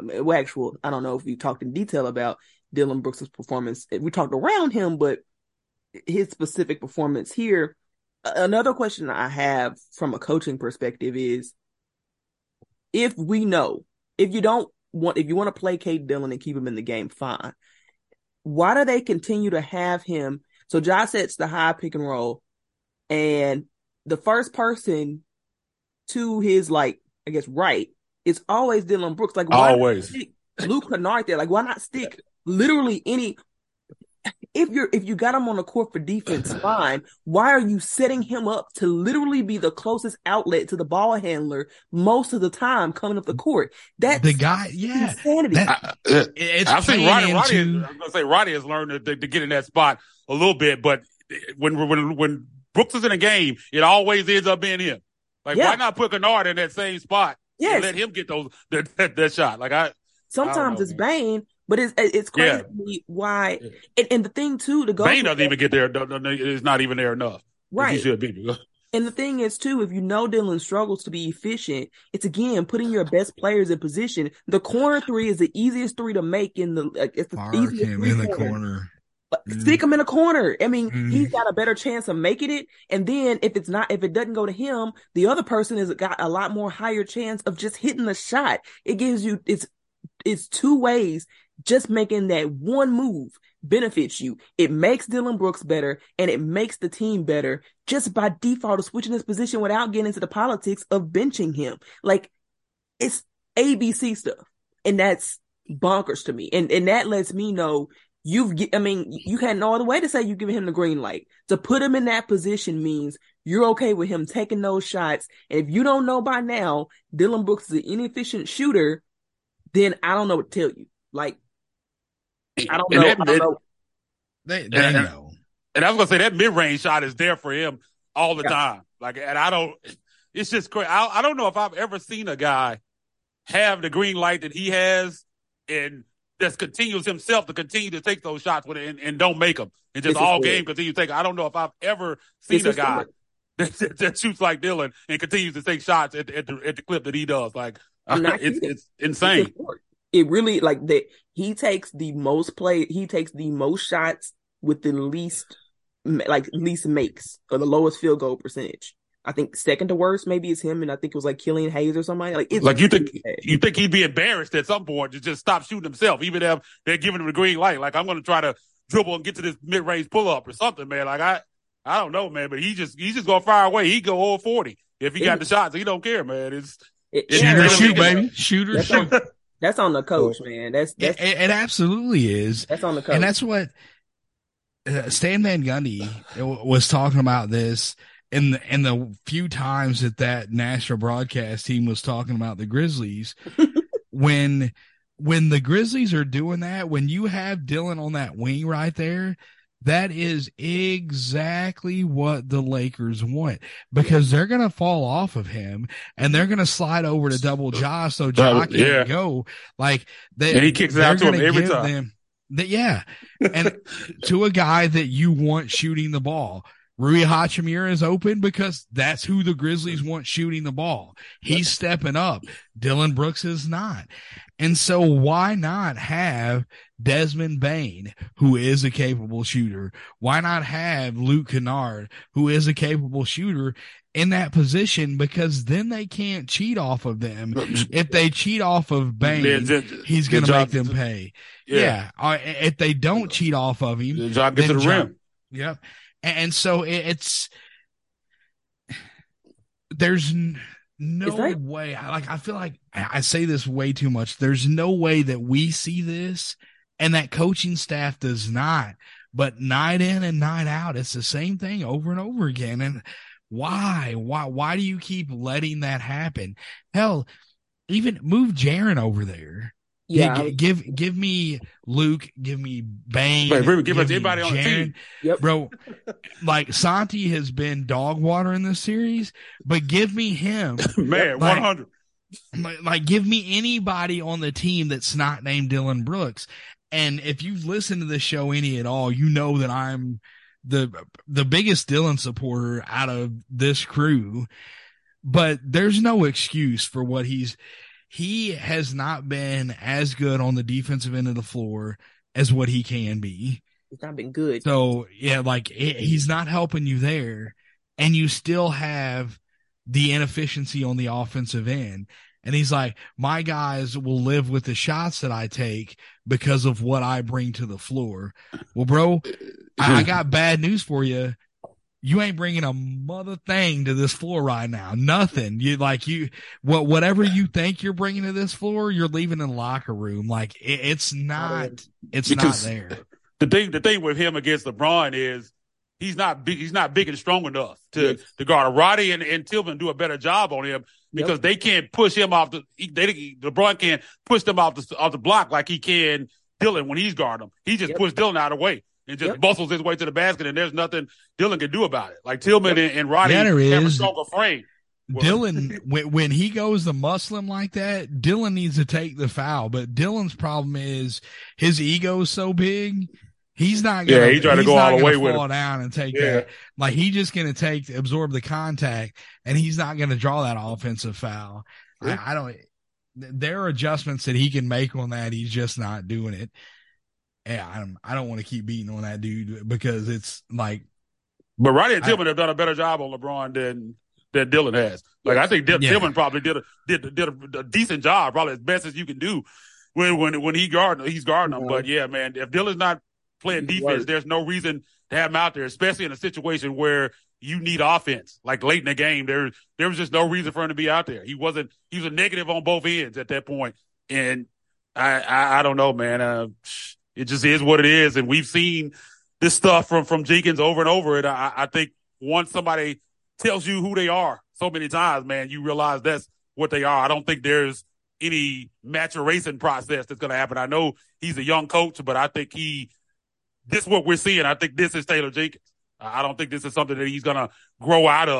[SPEAKER 2] I don't know if we talked in detail about Dillon Brooks' performance. We talked around him, but his specific performance here. Another question I have from a coaching perspective is, if you want to placate Dillon and keep him in the game, fine. Why do they continue to have him? So Josh sets the high pick and roll, and the first person to his right is always Dillon Brooks. Like, why
[SPEAKER 3] always
[SPEAKER 2] not stick Luke Kennard there? Like, why not stick literally any? If you got him on the court for defense, fine. Why are you setting him up to literally be the closest outlet to the ball handler most of the time coming up the court? That's
[SPEAKER 1] the guy, yeah.
[SPEAKER 2] Insanity.
[SPEAKER 3] I've seen Roddy has learned to get in that spot a little bit, but when Brooks is in a game, it always ends up being him. Like, why not put Kennard in that same spot and let him get that shot? Like
[SPEAKER 2] sometimes it's Bane. But it's crazy to me why, and the thing too,
[SPEAKER 3] Bane doesn't even get there. It's not even there enough.
[SPEAKER 2] Right.
[SPEAKER 3] He should be.
[SPEAKER 2] And the thing is too, if you know Dillon struggles to be efficient, it's again putting your best players in position. The corner 3 is the easiest 3 to make it's the easiest
[SPEAKER 1] him in the corner.
[SPEAKER 2] Stick him in a corner. He's got a better chance of making it. And then if it doesn't go to him, the other person has got a lot more higher chance of just hitting the shot. It gives you it's 2 ways. Just making that one move benefits you. It makes Dillon Brooks better, and it makes the team better just by default of switching his position without getting into the politics of benching him. Like, it's ABC stuff, and that's bonkers to me. And that lets me know you had no other way to say you've given him the green light. To put him in that position means you're okay with him taking those shots. And if you don't know by now, Dillon Brooks is an inefficient shooter, then I don't know what to tell you. Like, I don't know.
[SPEAKER 1] They know.
[SPEAKER 3] And I was gonna say that mid-range shot is there for him all the time. Like, and it's just crazy. I don't know if I've ever seen a guy have the green light that he has and just continues himself to continue to take those shots with it and don't make them. And just all game continue to take. I don't know if I've ever seen a guy that shoots like Dillon and continues to take shots at the clip that he does. Like, it's insane.
[SPEAKER 2] It really, like, that he takes the most shots with the least makes, or the lowest field goal percentage. I think second to worst maybe is him, and I think it was like Killian Hayes or somebody. Like, it's
[SPEAKER 3] like, you think he'd be embarrassed at some point to just stop shooting himself, even if they're giving him the green light. Like, I'm going to try to dribble and get to this mid-range pull-up or something, man. Like, I don't know, man, but he's just going to fire away. He go all 40 if he got the shots. He don't care, man.
[SPEAKER 1] Shoot, baby. Shoot.
[SPEAKER 2] That's on the coach, man.
[SPEAKER 1] It absolutely is.
[SPEAKER 2] That's on the coach.
[SPEAKER 1] And that's what Stan Van Gundy was talking about this in the few times that national broadcast team was talking about the Grizzlies. when the Grizzlies are doing that, when you have Dillon on that wing right there, that is exactly what the Lakers want, because they're going to fall off of him and they're going to slide over to double Ja so Ja can go. Like,
[SPEAKER 3] and he kicks it out to him every time.
[SPEAKER 1] And to a guy that you want shooting the ball. Rui Hachimura is open because that's who the Grizzlies want shooting the ball. He's stepping up. Dillon Brooks is not. And so why not have Desmond Bane, who is a capable shooter? Why not have Luke Kennard, who is a capable shooter, in that position? Because then they can't cheat off of them. If they cheat off of Bane, he's going to make them pay. Yeah. If they don't cheat off of him,
[SPEAKER 3] the job gets to the rim.
[SPEAKER 1] Yep. And so there's no way. I feel like I say this way too much. There's no way that we see this and that coaching staff does not. But night in and night out, it's the same thing over and over again. And why do you keep letting that happen? Hell, even move Jaren over there.
[SPEAKER 2] Yeah,
[SPEAKER 1] give me Luke, give me Bane,
[SPEAKER 3] give us anybody on the team.
[SPEAKER 2] Yep.
[SPEAKER 1] Bro, like Santi has been dog water in this series, but give me him.
[SPEAKER 3] Man, 100.
[SPEAKER 1] Like give me anybody on the team that's not named Dillon Brooks. And if you've listened to this show any at all, you know that I'm the biggest Dillon supporter out of this crew. But there's no excuse for what he has not been as good on the defensive end of the floor as what he can be.
[SPEAKER 2] He's not been good.
[SPEAKER 1] So, yeah, he's not helping you there, and you still have the inefficiency on the offensive end. And he's like, my guys will live with the shots that I take because of what I bring to the floor. Well, bro, I got bad news for you. You ain't bringing a mother thing to this floor right now. Nothing. Whatever you think you're bringing to this floor, you're leaving in the locker room. It's not there.
[SPEAKER 3] The thing with him against LeBron is he's not big and strong enough to guard. Roddy and Tillman do a better job on him because they can't push him off LeBron can't push them off the block like he can Dillon when he's guarding him. He just pushed Dillon out of the way. And just bustles his way to the basket, and there's nothing Dillon can do about it. Like Tillman and Roddy have a stronger frame.
[SPEAKER 1] Dillon, when he goes to muscle him like that, Dillon needs to take the foul. But Dillon's problem is his ego is so big, he's not going
[SPEAKER 3] he trying to go all the way with
[SPEAKER 1] fall down and take that. Like he's just going to absorb the contact, and he's not going to draw that offensive foul. Yeah. I don't. There are adjustments that he can make on that. He's just not doing it. Yeah, I don't want to keep beating on that dude because it's like.
[SPEAKER 3] But Roddy and Tillman have done a better job on LeBron than Dillon has. Like I think Tillman probably did a decent job, probably as best as you can do when he's guarding them. But yeah, man, if Dillon's not playing defense, there's no reason to have him out there, especially in a situation where you need offense. Like late in the game, there was just no reason for him to be out there. He was a negative on both ends at that point, and I don't know, man. It just is what it is, and we've seen this stuff from Jenkins over and over. And I think once somebody tells you who they are so many times, man, you realize that's what they are. I don't think there's any maturation process that's going to happen. I know he's a young coach, but I think this is what we're seeing. I think this is Taylor Jenkins. I don't think this is something that he's going to grow out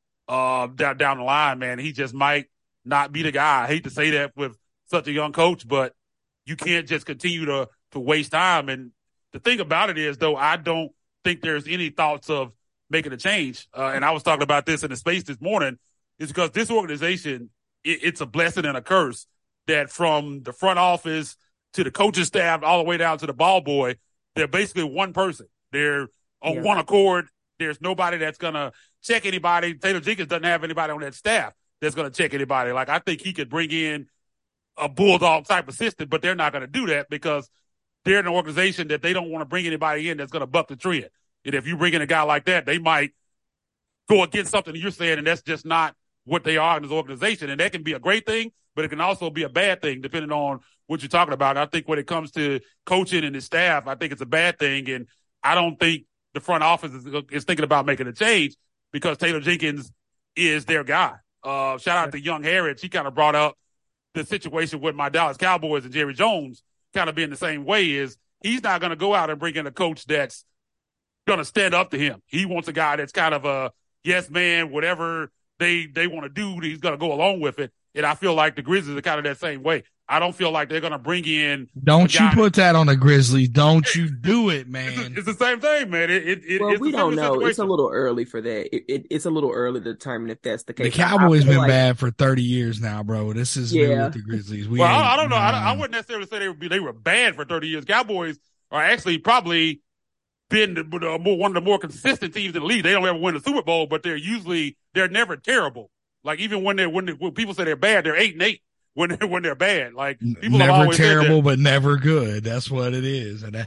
[SPEAKER 3] of down the line, man. He just might not be the guy. I hate to say that with such a young coach, but you can't just continue to waste time. And the thing about it is, though, I don't think there's any thoughts of making a change. And I was talking about this in the space this morning, is because this organization, it's a blessing and a curse that from the front office to the coaching staff all the way down to the ball boy, they're basically one person. They're on one accord. There's nobody that's going to check anybody. Taylor Jenkins doesn't have anybody on that staff that's going to check anybody. Like, I think he could bring in a bulldog type assistant, but they're not going to do that because they're an organization that they don't want to bring anybody in that's going to buck the trend. And if you bring in a guy like that, they might go against something you're saying, and that's just not what they are in this organization. And that can be a great thing, but it can also be a bad thing depending on what you're talking about. And I think when it comes to coaching and the staff, I think it's a bad thing. And I don't think the front office is thinking about making a change because Taylor Jenkins is their guy. Shout out to Young Harris. He kind of brought up the situation with my Dallas Cowboys and Jerry Jones kind of being the same way. Is he's not going to go out and bring in a coach that's going to stand up to him. He wants a guy that's kind of a yes man, whatever they want to do, he's going to go along with it. And I feel like the Grizzlies are kind of that same way. I don't feel like they're going to bring in.
[SPEAKER 1] Don't you put that on the Grizzlies. Don't you do it, man.
[SPEAKER 3] It's the same thing, man. It's
[SPEAKER 2] we don't know.
[SPEAKER 3] situation.
[SPEAKER 2] It's a little early for that. It's a little early to determine if that's the case.
[SPEAKER 1] The Cowboys been bad for 30 years now, bro. This is new with the Grizzlies.
[SPEAKER 3] I don't know. I wouldn't necessarily say they were bad for 30 years. Cowboys are actually probably been one of the more consistent teams in the league. They don't ever win the Super Bowl, but they're never terrible. Like even when people say they're bad, they're 8-8 when they're bad. Like people
[SPEAKER 1] never
[SPEAKER 3] have always
[SPEAKER 1] terrible, but never good. That's what it is. And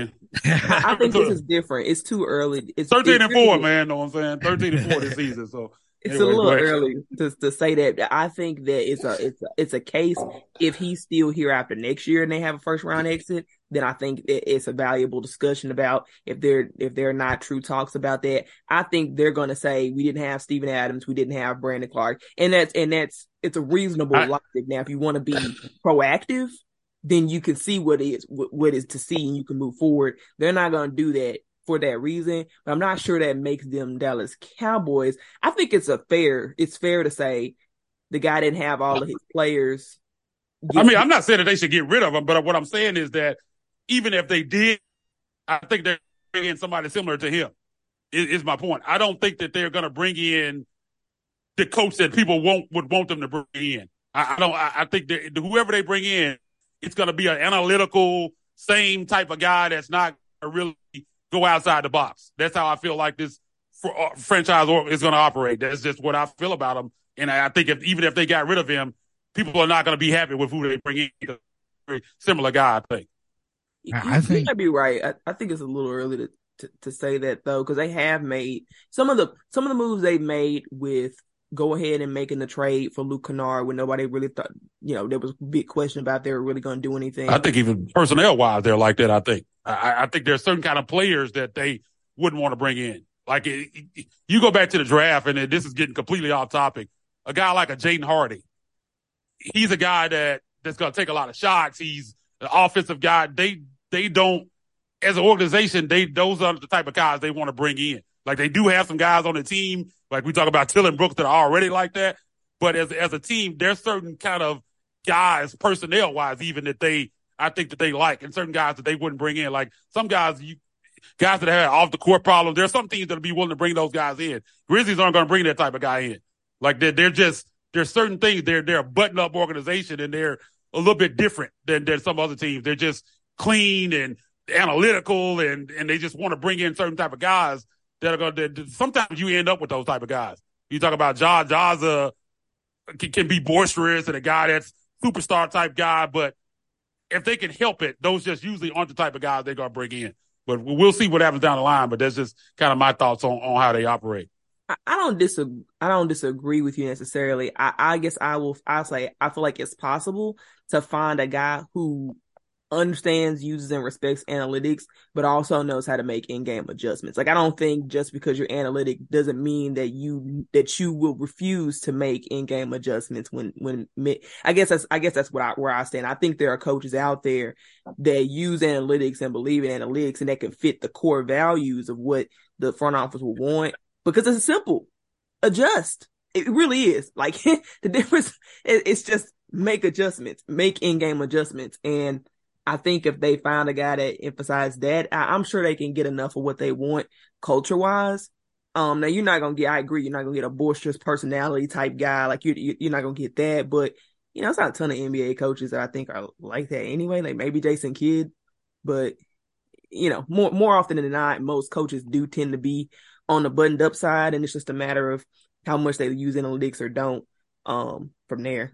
[SPEAKER 2] I think this is different. It's too early. It's
[SPEAKER 3] 13-4, man. Know what I'm saying? 13-4 this season. So
[SPEAKER 2] it's a little early to say that. I think that it's a case. If he's still here after next year and they have a first round exit, then I think it's a valuable discussion about if they're not true talks about that. I think they're going to say we didn't have Steven Adams, we didn't have Brandon Clark, and it's a reasonable logic. Now, if you want to be proactive, then you can see what is to see and you can move forward. They're not going to do that for that reason, but I'm not sure that makes them Dallas Cowboys. I think it's fair to say the guy didn't have all of his players.
[SPEAKER 3] I'm not saying that they should get rid of him, but what I'm saying is that even if they did, I think they're bringing in somebody similar to him. Is my point. I don't think that they're going to bring in the coach that people would want them to bring in. I think that whoever they bring in, it's going to be an analytical, same type of guy that's not going to really go outside the box. That's how I feel like this franchise is going to operate. That's just what I feel about him. And I think even if they got rid of him, people are not going to be happy with who they bring in. Very similar guy, I think.
[SPEAKER 2] I think you might be right. I think it's a little early to say that though, because they have made some of the moves they've made with go ahead and making the trade for Luke Kennard when nobody really thought, there was a big question about if they were really going to do anything.
[SPEAKER 3] I think even personnel wise, they're like that. I think there's certain kind of players that they wouldn't want to bring in. Like you go back to the draft, and this is getting completely off topic. A guy like a Jaden Hardy, he's a guy that's going to take a lot of shots. He's an offensive guy. They don't, as an organization, those are the type of guys they want to bring in. Like they do have some guys on the team, like we talk about Tillon Brooks, that are already like that. But as a team, there's certain kind of guys, personnel wise, even I think that they like, and certain guys that they wouldn't bring in. Like some guys, guys that have off the court problems. There's some teams that'll be willing to bring those guys in. Grizzlies aren't going to bring that type of guy in. Like there's certain things. They're a button up organization, and they're a little bit different than some other teams. They're just clean and analytical, and they just want to bring in certain type of guys that are going to. Sometimes you end up with those type of guys. You talk about Ja's can be boisterous and a guy that's superstar type guy, but if they can help it, those just usually aren't the type of guys they're going to bring in. But we'll see what happens down the line. But that's just kind of my thoughts on how they operate.
[SPEAKER 2] I don't disagree with you necessarily. I guess I'll say I feel like it's possible to find a guy who understands, uses, and respects analytics, but also knows how to make in-game adjustments. Like I don't think just because you're analytic doesn't mean that you will refuse to make in-game adjustments when I guess that's where I stand. I think there are coaches out there that use analytics and believe in analytics and that can fit the core values of what the front office will want because it's simple. Adjust. It really is. Like the difference it's just make adjustments, make in-game adjustments. And I think if they find a guy that emphasizes that, I'm sure they can get enough of what they want culture-wise. Now you're not gonna get. I agree. You're not gonna get a boisterous personality type guy. Like you're not gonna get that. But it's not a ton of NBA coaches that I think are like that anyway. Like maybe Jason Kidd, but more often than not, most coaches do tend to be on the buttoned up side, and it's just a matter of how much they use analytics or don't. From there,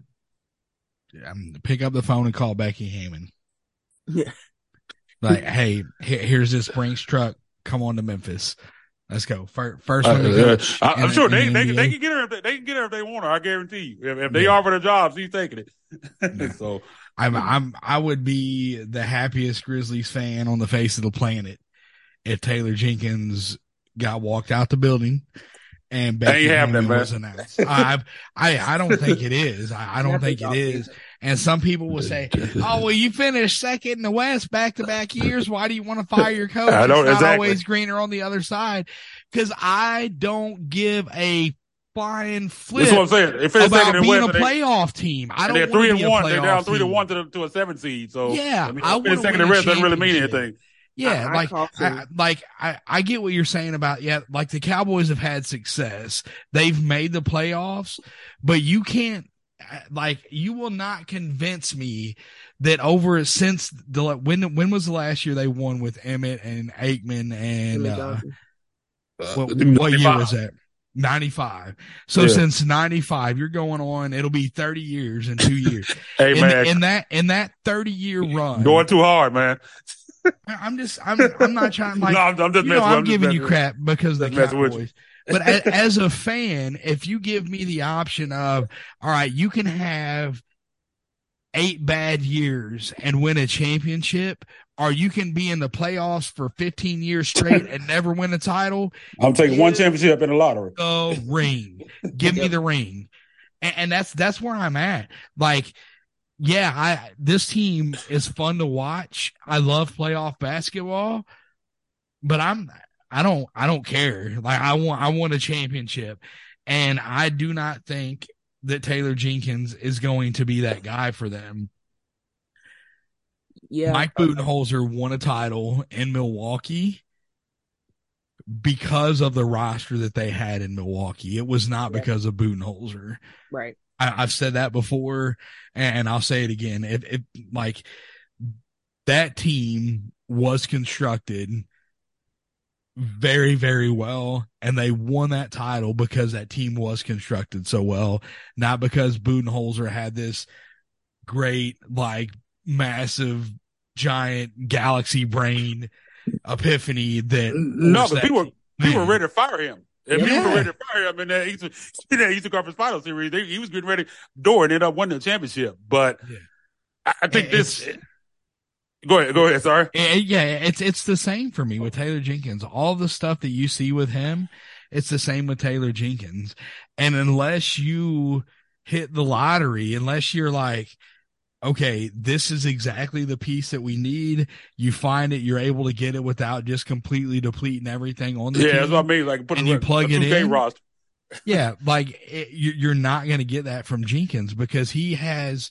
[SPEAKER 1] pick up the phone and call Becky Hammon.
[SPEAKER 2] Yeah.
[SPEAKER 1] Like, hey, here's this Brinks truck. Come on to Memphis. Let's go. First one to coach.
[SPEAKER 3] I'm sure they can get her. They can get her if they want her. I guarantee you. If they offer the job, she's taking it.
[SPEAKER 1] Yeah.
[SPEAKER 3] So
[SPEAKER 1] I would be the happiest Grizzlies fan on the face of the planet if Taylor Jenkins got walked out the building and Becky Hammon was announced. I don't think it is. I don't think it is. And some people will say, "Oh, well, you finished second in the West back-to-back years. Why do you want to fire your coach? It's not always greener on the other side." Because I don't give a flying flip.
[SPEAKER 3] That's what I'm saying. They finished
[SPEAKER 1] about
[SPEAKER 3] second in
[SPEAKER 1] being
[SPEAKER 3] West,
[SPEAKER 1] a playoff team. I don't
[SPEAKER 3] they're
[SPEAKER 1] want to be a
[SPEAKER 3] 3-1. They're down
[SPEAKER 1] playoff team.
[SPEAKER 3] 3-1 to a 7 seed. So
[SPEAKER 1] yeah,
[SPEAKER 3] I mean, second in West doesn't really mean anything.
[SPEAKER 1] Yeah, I get what you're saying about, like the Cowboys have had success. They've made the playoffs, but you can't, like, you will not convince me that since when was the last year they won with Emmett and Aikman and what year was that? 95. So since 95, you're going on, it'll be 30 years in 2 years.
[SPEAKER 3] Hey, man.
[SPEAKER 1] In that 30-year run.
[SPEAKER 3] Going too hard, man.
[SPEAKER 1] I'm not trying, like,
[SPEAKER 3] no, I'm just
[SPEAKER 1] I'm giving you crap because of the Cowboys. But as a fan, if you give me the option of, all right, you can have 8 bad years and win a championship, or you can be in the playoffs for 15 years straight and never win a title.
[SPEAKER 3] I'm taking one championship in the lottery.
[SPEAKER 1] The ring. Give me the ring. And that's where I'm at. Like, this team is fun to watch. I love playoff basketball, but I don't care. Like, I want a championship, and I do not think that Taylor Jenkins is going to be that guy for them. Yeah. Mike Budenholzer won a title in Milwaukee because of the roster that they had in Milwaukee. It was not because of Budenholzer.
[SPEAKER 2] Right.
[SPEAKER 1] I've said that before, and I'll say it again. If like, that team was constructed very, very well, and they won that title because that team was constructed so well, not because Budenholzer had this great, like, massive, giant galaxy brain epiphany that.
[SPEAKER 3] No, but people were ready to fire him. If people were ready to fire him in that Eastern Conference Final Series, he was getting ready door and ended up winning the championship. But I think this. Go ahead. Sorry.
[SPEAKER 1] It's the same for me with Taylor Jenkins. All the stuff that you see with him, it's the same with Taylor Jenkins. And unless you hit the lottery, unless you're like, okay, this is exactly the piece that we need, you find it, you're able to get it without just completely depleting everything on the team.
[SPEAKER 3] Yeah, that's what I mean. Like,
[SPEAKER 1] you plug it in.
[SPEAKER 3] Roster.
[SPEAKER 1] Yeah, like, you're not going to get that from Jenkins because he has.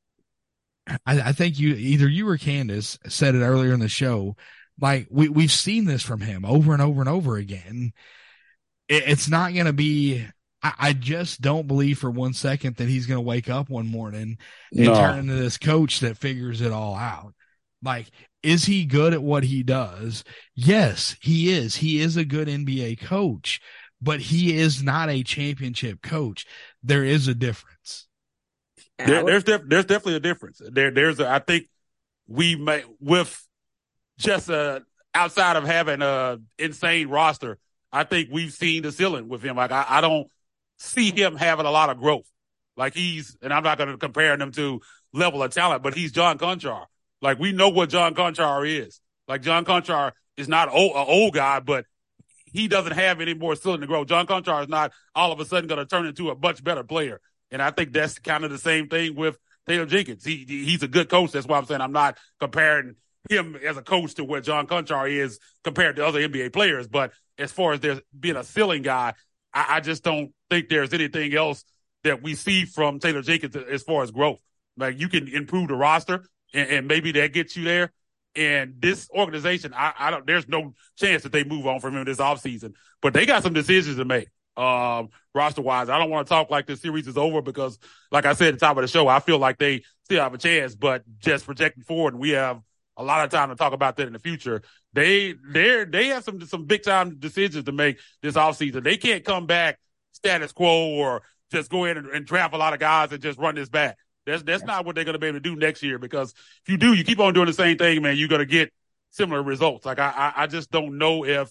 [SPEAKER 1] I think either you or Candace said it earlier in the show. Like, we've seen this from him over and over and over again. It's not going to be. I just don't believe for 1 second that he's going to wake up one morning and turn into this coach that figures it all out. Like, is he good at what he does? Yes, he is. He is a good NBA coach, but he is not a championship coach. There is a difference.
[SPEAKER 3] There's definitely a difference. I think we may, with just outside of having a insane roster, I think we've seen the ceiling with him. Like, I don't see him having a lot of growth. Like, and I'm not going to compare him to level of talent, but he's John Conchar. Like, we know what John Conchar is. Like, John Conchar is not an old guy, but he doesn't have any more ceiling to grow. John Conchar is not all of a sudden going to turn into a much better player. And I think that's kind of the same thing with Taylor Jenkins. He's a good coach. That's why I'm saying I'm not comparing him as a coach to what John Conchar is compared to other NBA players. But as far as there's being a ceiling guy, I just don't think there's anything else that we see from Taylor Jenkins as far as growth. Like, you can improve the roster, and maybe that gets you there. And this organization, there's no chance that they move on from him this offseason. But they got some decisions to make. Roster wise, I don't want to talk like the series is over because, like I said at the top of the show, I feel like they still have a chance, but just projecting forward, and we have a lot of time to talk about that in the future. They have some big time decisions to make this offseason. They can't come back status quo or just go in and draft a lot of guys and just run this back. That's not what they're going to be able to do next year, because if you do, you keep on doing the same thing, man, you're going to get similar results. Like, I just don't know if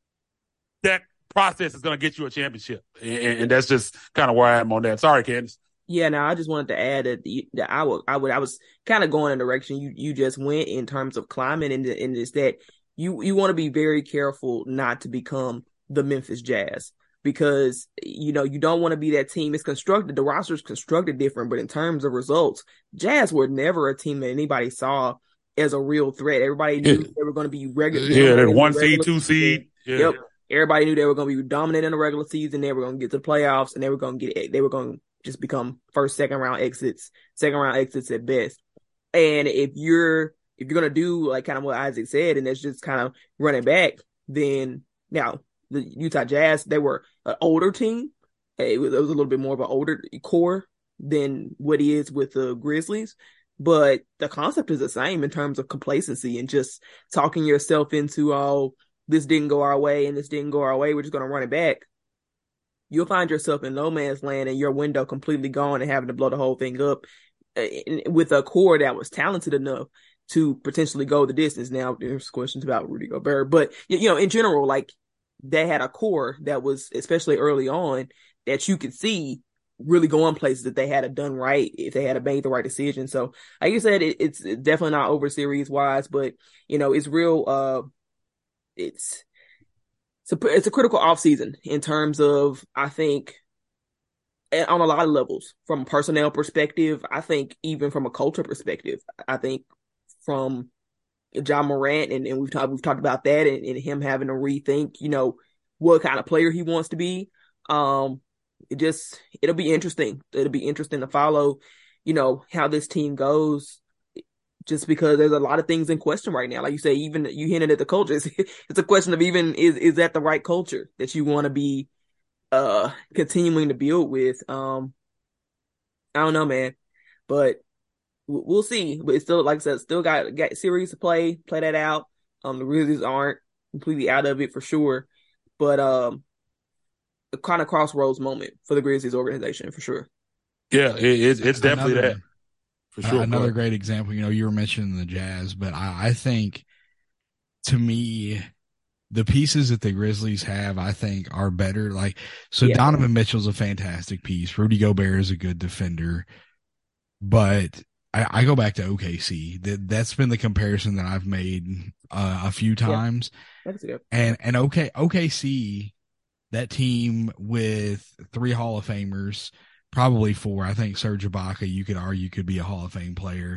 [SPEAKER 3] that process is going to get you a championship, and that's just kind of where I am on that. Sorry, Candace.
[SPEAKER 2] Yeah, no, I just wanted to add that I was kind of going in the direction you just went in terms of climbing, and is that you want to be very careful not to become the Memphis Jazz, because you don't want to be that team. It's constructed, the roster's constructed different, but in terms of results, Jazz were never a team that anybody saw as a real threat. Everybody knew they were going to be regular.
[SPEAKER 3] Yeah, they're 1 seed, 2 seed. Yeah.
[SPEAKER 2] Yep. Everybody knew they were going to be dominant in the regular season. They were going to get to the playoffs, and they were going to just become first, second round exits at best. And if you're going to do like kind of what Isaac said, and that's just kind of running back, then now the Utah Jazz, they were an older team. It was a little bit more of an older core than what he is with the Grizzlies. But the concept is the same in terms of complacency and just talking yourself into, oh, this didn't go our way and this didn't go our way, we're just going to run it back. You'll find yourself in no man's land and your window completely gone and having to blow the whole thing up with a core that was talented enough to potentially go the distance. Now, there's questions about Rudy Gobert, but, in general, like, they had a core that was, especially early on, that you could see really going places that they had done right if they had made the right decision. So, like you said, it's definitely not over series wise, but, it's real, it's a critical offseason in terms of, I think, on a lot of levels, from a personnel perspective, I think even from a culture perspective, I think from Ja Morant, and we've talked about that and him having to rethink, what kind of player he wants to be. It'll be interesting. It'll be interesting to follow, how this team goes, just because there's a lot of things in question right now. Like you say, even you hinted at the culture. It's a question of even is that the right culture that you want to be continuing to build with. I don't know, man, but we'll see. But it's still, like I said, still got series to play that out. The Grizzlies aren't completely out of it for sure, but a kind of crossroads moment for the Grizzlies organization for sure.
[SPEAKER 3] Yeah, it's definitely that. For sure.
[SPEAKER 1] Another great example, you were mentioning the Jazz, but I think, to me, the pieces that the Grizzlies have, I think, are better. Like, so yeah. Donovan Mitchell's a fantastic piece. Rudy Gobert is a good defender. But I go back to OKC. That's been the comparison that I've made a few times. Yeah. That's good. And OKC, that team with 3 Hall of Famers, probably 4. I think Serge Ibaka, you could argue, could be a Hall of Fame player.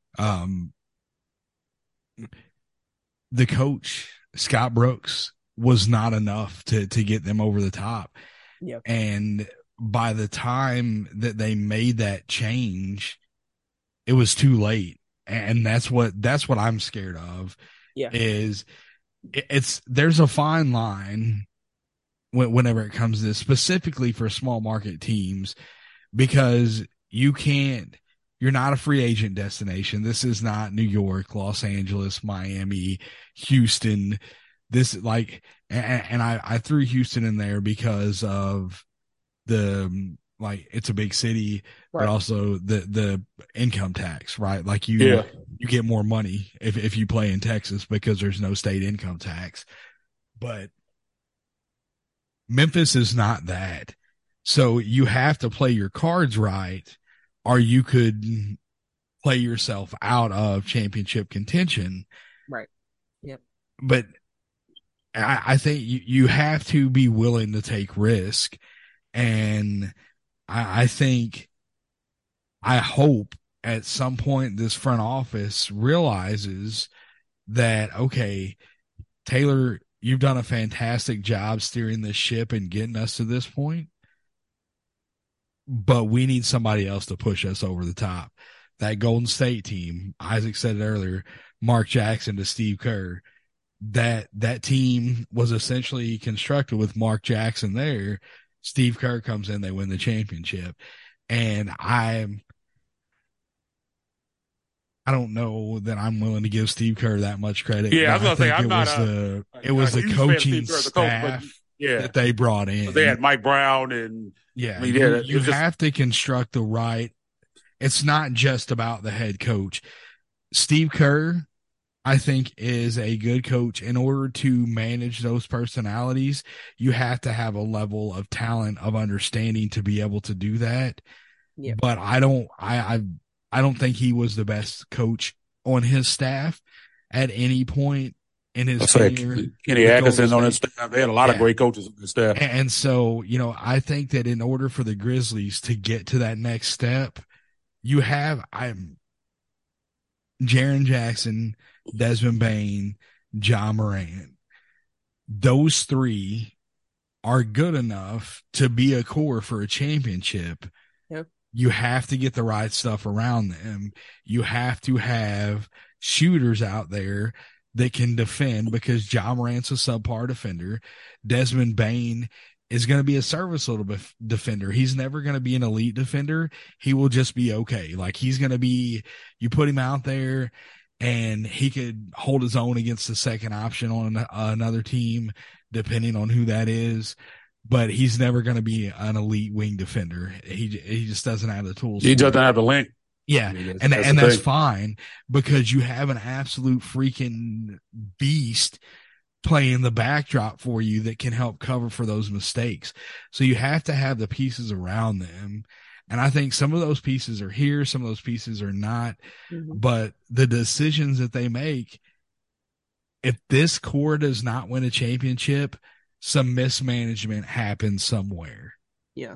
[SPEAKER 1] The coach, Scott Brooks, was not enough to get them over the top.
[SPEAKER 2] Yep.
[SPEAKER 1] And by the time that they made that change, it was too late. And that's what I'm scared of.
[SPEAKER 2] Yeah.
[SPEAKER 1] Is there's a fine line whenever it comes to this, specifically for small market teams, because you're not a free agent destination. This is not New York, Los Angeles, Miami, Houston. I threw Houston in there because of it's a big city, right, but also the income tax, right? Like you get more money if you play in Texas because there's no state income tax. But Memphis is not that. So you have to play your cards right, or you could play yourself out of championship contention.
[SPEAKER 2] Right. Yep.
[SPEAKER 1] But I think you have to be willing to take risk. And I hope at some point this front office realizes that, okay, Taylor, you've done a fantastic job steering this ship and getting us to this point, but we need somebody else to push us over the top. That Golden State team, Isaac said it earlier, Mark Jackson to Steve Kerr, that team was essentially constructed with Mark Jackson there. Steve Kerr comes in, they win the championship. And I don't know that I'm willing to give Steve Kerr that much credit.
[SPEAKER 3] Yeah, I was going to say,
[SPEAKER 1] it was the coaching staff that they brought in.
[SPEAKER 3] They had Mike Brown and
[SPEAKER 1] yeah, you have to construct the right. It's not just about the head coach. Steve Kerr, I think, is a good coach. In order to manage those personalities, you have to have a level of talent, of understanding to be able to do that.
[SPEAKER 2] Yeah.
[SPEAKER 1] But I don't think he was the best coach on his staff at any point in his tenure.
[SPEAKER 3] Kenny Atkinson on his staff. They had a lot of great coaches on his staff.
[SPEAKER 1] And so, I think that in order for the Grizzlies to get to that next step, you have Jaren Jackson, Desmond Bane, Ja Morant. those three are good enough to be a core for a championship.
[SPEAKER 2] Yep.
[SPEAKER 1] You have to get the right stuff around them. You have to have shooters out there that can defend, because Ja Morant's a subpar defender. Desmond Bane is going to be a serviceable defender. He's never going to be an elite defender. He will just be okay. Like, he's going to be, you put him out there and he could hold his own against the second option on another team, depending on who that is. But he's never going to be an elite wing defender. He just doesn't have the tools.
[SPEAKER 3] He doesn't have the length.
[SPEAKER 1] Yeah, and that's fine, because you have an absolute freaking beast playing the backdrop for you that can help cover for those mistakes. So you have to have the pieces around them. And I think some of those pieces are here, some of those pieces are not.
[SPEAKER 2] Mm-hmm.
[SPEAKER 1] But the decisions that they make, if this core does not win a championship, some mismanagement happens somewhere.
[SPEAKER 2] Yeah.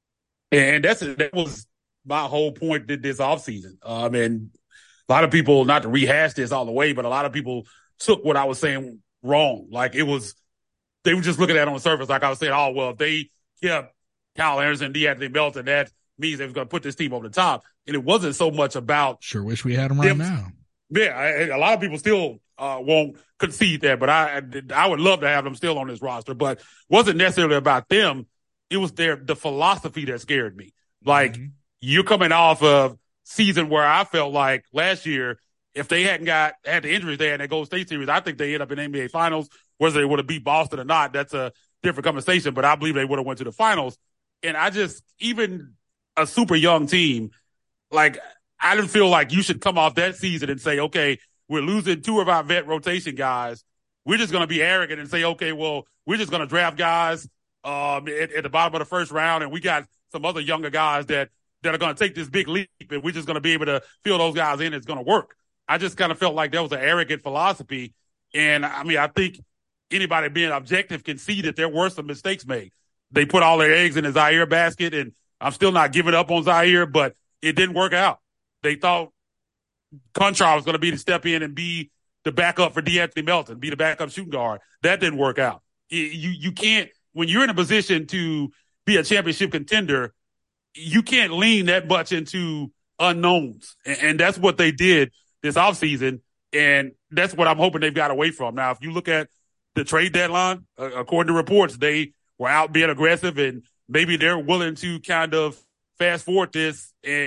[SPEAKER 3] And that was my whole point this offseason. And a lot of people, not to rehash this all the way, but a lot of people took what I was saying wrong. Like, they were just looking at it on the surface. Like I was saying, oh, well, if they kept Kyle Anderson, DeAnthony Melton, that means they was going to put this team over the top. And it wasn't so much about.
[SPEAKER 1] Sure wish we had them right now.
[SPEAKER 3] Yeah, a lot of people still won't concede that, but I would love to have them still on this roster. But it wasn't necessarily about them. It was the philosophy that scared me. Like, you're coming off of season where I felt like last year, if they hadn't had the injuries they had in that Golden State series, I think they end up in the NBA Finals. Whether they would have beat Boston or not, that's a different conversation. But I believe they would have went to the finals. And even a super young team, like, I didn't feel like you should come off that season and say, okay, we're losing two of our vet rotation guys. We're just going to be arrogant and say, okay, well, we're just going to draft guys at the bottom of the first round, and we got some other younger guys that are going to take this big leap, and we're just going to be able to fill those guys in. It's going to work. I just kind of felt like that was an arrogant philosophy. And, I mean, I think anybody being objective can see that there were some mistakes made. They put all their eggs in the Zaire basket, and I'm still not giving up on Zaire, but it didn't work out. They thought Conchar was going to be to step in and be the backup for DeAnthony Melton, be the backup shooting guard. That didn't work out. You can't, when you're in a position to be a championship contender, you can't lean that much into unknowns. And that's what they did this offseason. And that's what I'm hoping they've got away from. Now, if you look at the trade deadline, according to reports, they were out being aggressive, and maybe they're willing to kind of fast forward this and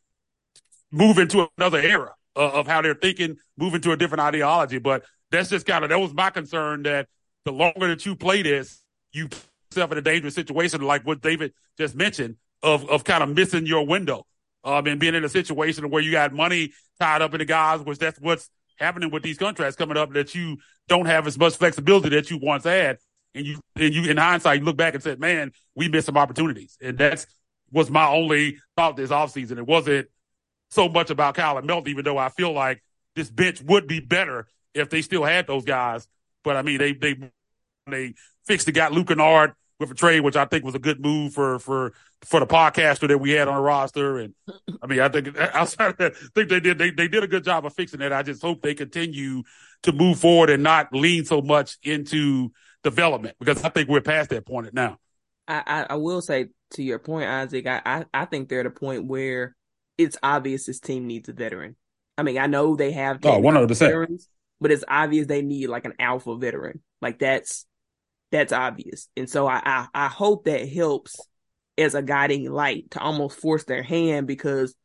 [SPEAKER 3] move into another era of how they're thinking, move into a different ideology. But that's just that was my concern, that the longer that you play this, you put yourself in a dangerous situation, like what David just mentioned, of kind of missing your window, and being in a situation where you got money tied up in the guys, which that's what's happening with these contracts coming up, that you don't have as much flexibility that you once had. And you in hindsight, you look back and said, man, we missed some opportunities. And was my only thought this offseason. It wasn't so much about Kyle and Melton, even though I feel like this bench would be better if they still had those guys. But I mean, they fixed it, got Luke Kennard with a trade, which I think was a good move for the podcaster that we had on the roster. And I mean, I think outside of that, I think they did a good job of fixing that. I just hope they continue to move forward and not lean so much into development, because I think we're past that point now.
[SPEAKER 2] I will say, to your point, Isaac, I think they're at a point where it's obvious this team needs a veteran. I mean, I know they have
[SPEAKER 3] 100%.
[SPEAKER 2] veterans, but it's obvious they need like an alpha veteran. Like that's obvious. And so I hope that helps as a guiding light to almost force their hand, because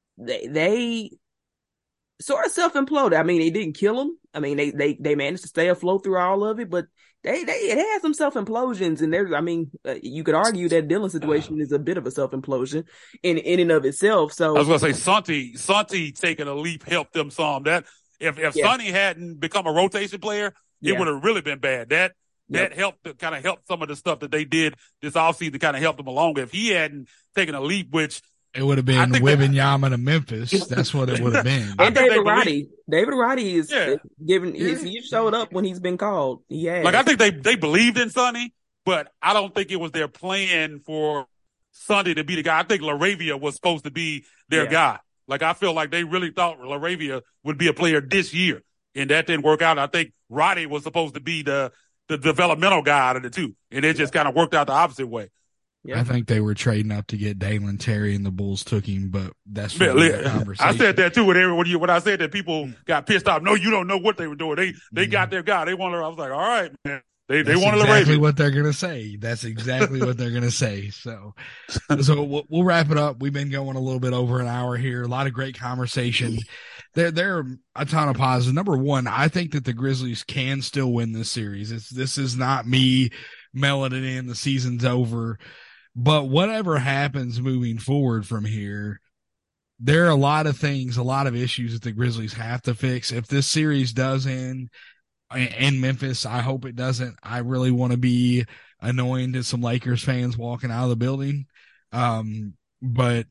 [SPEAKER 2] they sort of self-imploded. I mean, they didn't kill them. I mean, they managed to stay afloat through all of it, but it had some self-implosions. And you could argue that Dylan's situation is a bit of a self-implosion in and of itself. So
[SPEAKER 3] I was going to say, Santi taking a leap helped them some. That if Sonny hadn't become a rotation player, it would have really been bad. That helped to kind of help some of the stuff that they did this offseason to kind of help them along. If he hadn't taken a leap, which
[SPEAKER 1] it would have been Wembanyama to Memphis. That's what it would have been.
[SPEAKER 2] And David Roddy is giving he showed up when he's been called.
[SPEAKER 3] Like, I think they believed in Sonny, but I don't think it was their plan for Sonny to be the guy. I think LaRavia was supposed to be their guy. Like, I feel like they really thought LaRavia would be a player this year, and that didn't work out. I think Roddy was supposed to be the the developmental guy out of the two, and it just kind of worked out the opposite way.
[SPEAKER 1] Yeah. I think they were trading up to get Dalen Terry, and the Bulls took him, but that's for another conversation.
[SPEAKER 3] I said that too when I said that people got pissed off. No, you don't know what they were doing. They got their guy. They wanted. I was like, all right, man. They wanted to
[SPEAKER 1] exactly what they're gonna say. That's exactly what they're gonna say. So we'll wrap it up. We've been going a little bit over an hour here. A lot of great conversation. There are a ton of positives. Number one, I think that the Grizzlies can still win this series. This is not me mailing it in. The season's over. But whatever happens moving forward from here, there are a lot of things, a lot of issues that the Grizzlies have to fix. If this series does end in Memphis, I hope it doesn't. I really want to be annoying to some Lakers fans walking out of the building. But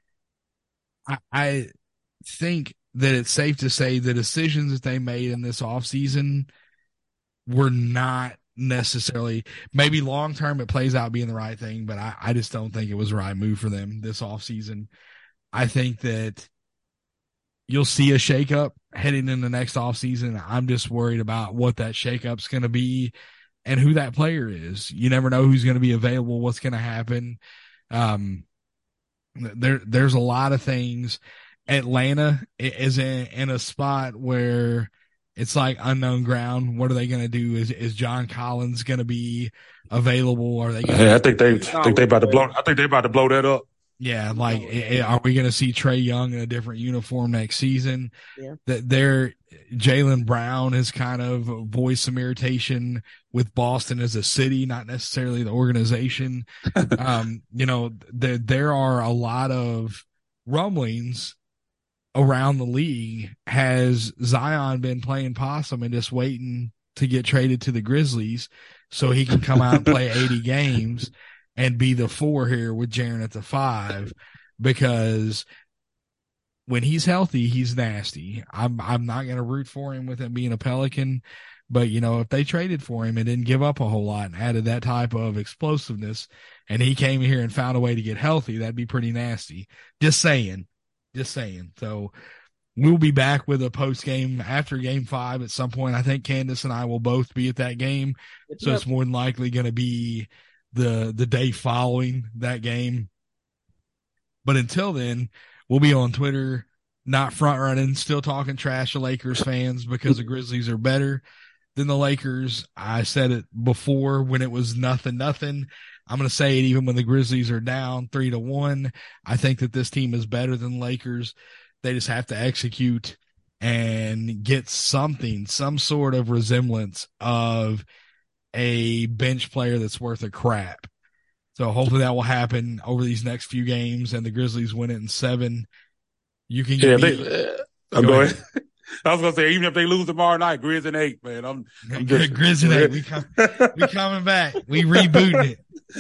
[SPEAKER 1] I think that it's safe to say the decisions that they made in this offseason were not necessarily, maybe long term it plays out being the right thing, but I just don't think it was the right move for them this offseason. I think that you'll see a shakeup heading in the next offseason. I'm just worried about what that shakeup's going to be and who that player is. You never know who's going to be available, what's going to happen. There's a lot of things. Atlanta is in a spot where it's like unknown ground. What are they going to do? Is John Collins going to be available? Are they?
[SPEAKER 3] I think they about to blow. I think they about to blow that up.
[SPEAKER 1] Yeah, like are we going to see Trae Young in a different uniform next season?
[SPEAKER 2] Yeah.
[SPEAKER 1] That Jaylen Brown has kind of voiced some irritation with Boston as a city, not necessarily the organization. There are a lot of rumblings around the league. Has Zion been playing possum and just waiting to get traded to the Grizzlies so he can come out and play 80 games and be the 4 here with Jaren at the 5? Because when he's healthy, he's nasty. I'm not going to root for him with him being a Pelican, but if they traded for him and didn't give up a whole lot and added that type of explosiveness and he came here and found a way to get healthy, that'd be pretty nasty. Just saying. So we'll be back with a post game after game 5 at some point. I think Candace and I will both be at that game. So it's more than likely going to be the day following that game. But until then, we'll be on Twitter, not front running, still talking trash to Lakers fans because the Grizzlies are better than the Lakers. I said it before when it was 0-0. I'm going to say it even when the Grizzlies are down 3-1. I think that this team is better than the Lakers. They just have to execute and get some sort of resemblance of a bench player that's worth a crap. So hopefully that will happen over these next few games and the Grizzlies win it in 7. You can get
[SPEAKER 3] go ahead. I was gonna say, even if they lose tomorrow night, Grizz in 8, man. I'm just
[SPEAKER 1] Grizz in 8. We coming back. We rebooting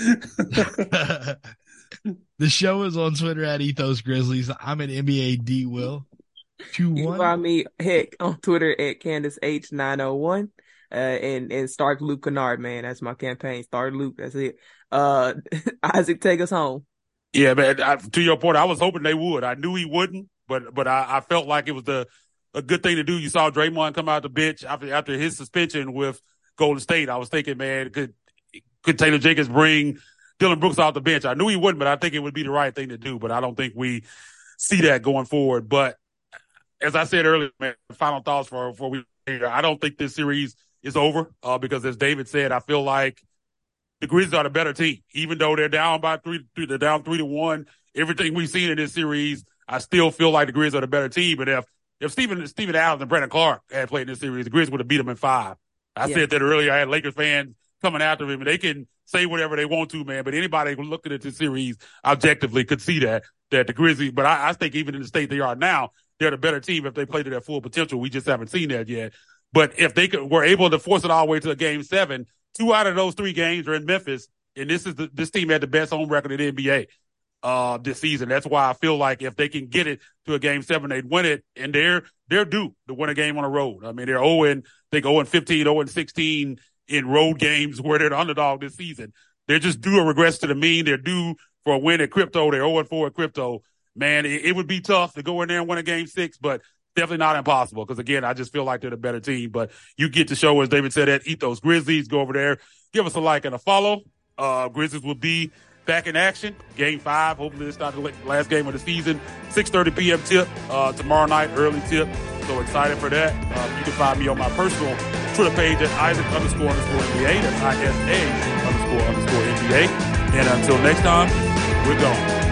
[SPEAKER 1] it. The show is on Twitter at Ethos Grizzlies. I'm at NBA D Will.
[SPEAKER 2] You can find me on Twitter at Candace H901. And start Luke Kennard, man. That's my campaign. Start Luke. That's it. Isaac, take us home.
[SPEAKER 3] Yeah, man. To your point, I was hoping they would. I knew he wouldn't, but I felt like it was a good thing to do. You saw Draymond come out the bench after his suspension with Golden State. I was thinking, man, could Taylor Jenkins bring Dillon Brooks off the bench? I knew he wouldn't, but I think it would be the right thing to do. But I don't think we see that going forward. But as I said earlier, man, final thoughts before we here. I don't think this series is over because, as David said, I feel like the Grizzlies are the better team, even though they're down by 3. They're down 3-1. Everything we've seen in this series, I still feel like the Grizzlies are the better team. But if Steven Adams and Brandon Clark had played in this series, the Grizzlies would have beat them in 5. I said that earlier. I had Lakers fans coming after him, and they can say whatever they want to, man. But anybody who looked at this series objectively could see that the Grizzlies. But I think even in the state they are now, they're the better team if they play to their full potential. We just haven't seen that yet. But if they were able to force it all the way to a game 7, 2 out of those 3 games are in Memphis, and this team had the best home record in the NBA this season. That's why I feel like if they can get it to a game 7, they'd win it, and they're due to win a game on the road. I mean, they're 0-15, 0-16 in road games where they're the underdog this season. They're just due a regress to the mean. They're due for a win at Crypto. They're 0-4 at Crypto. Man, it would be tough to go in there and win a game 6, but definitely not impossible because, again, I just feel like they're the better team. But you get to show, as David said, that Ethos Grizzlies. Go over there, give us a like and a follow. Grizzlies will be back in action. Game 5. Hopefully it's not the last game of the season. 6:30 p.m. tip tomorrow night, early tip. So excited for that. You can find me on my personal Twitter page at Isaac__NBA. That's ISA__NBA. And until next time, we're gone.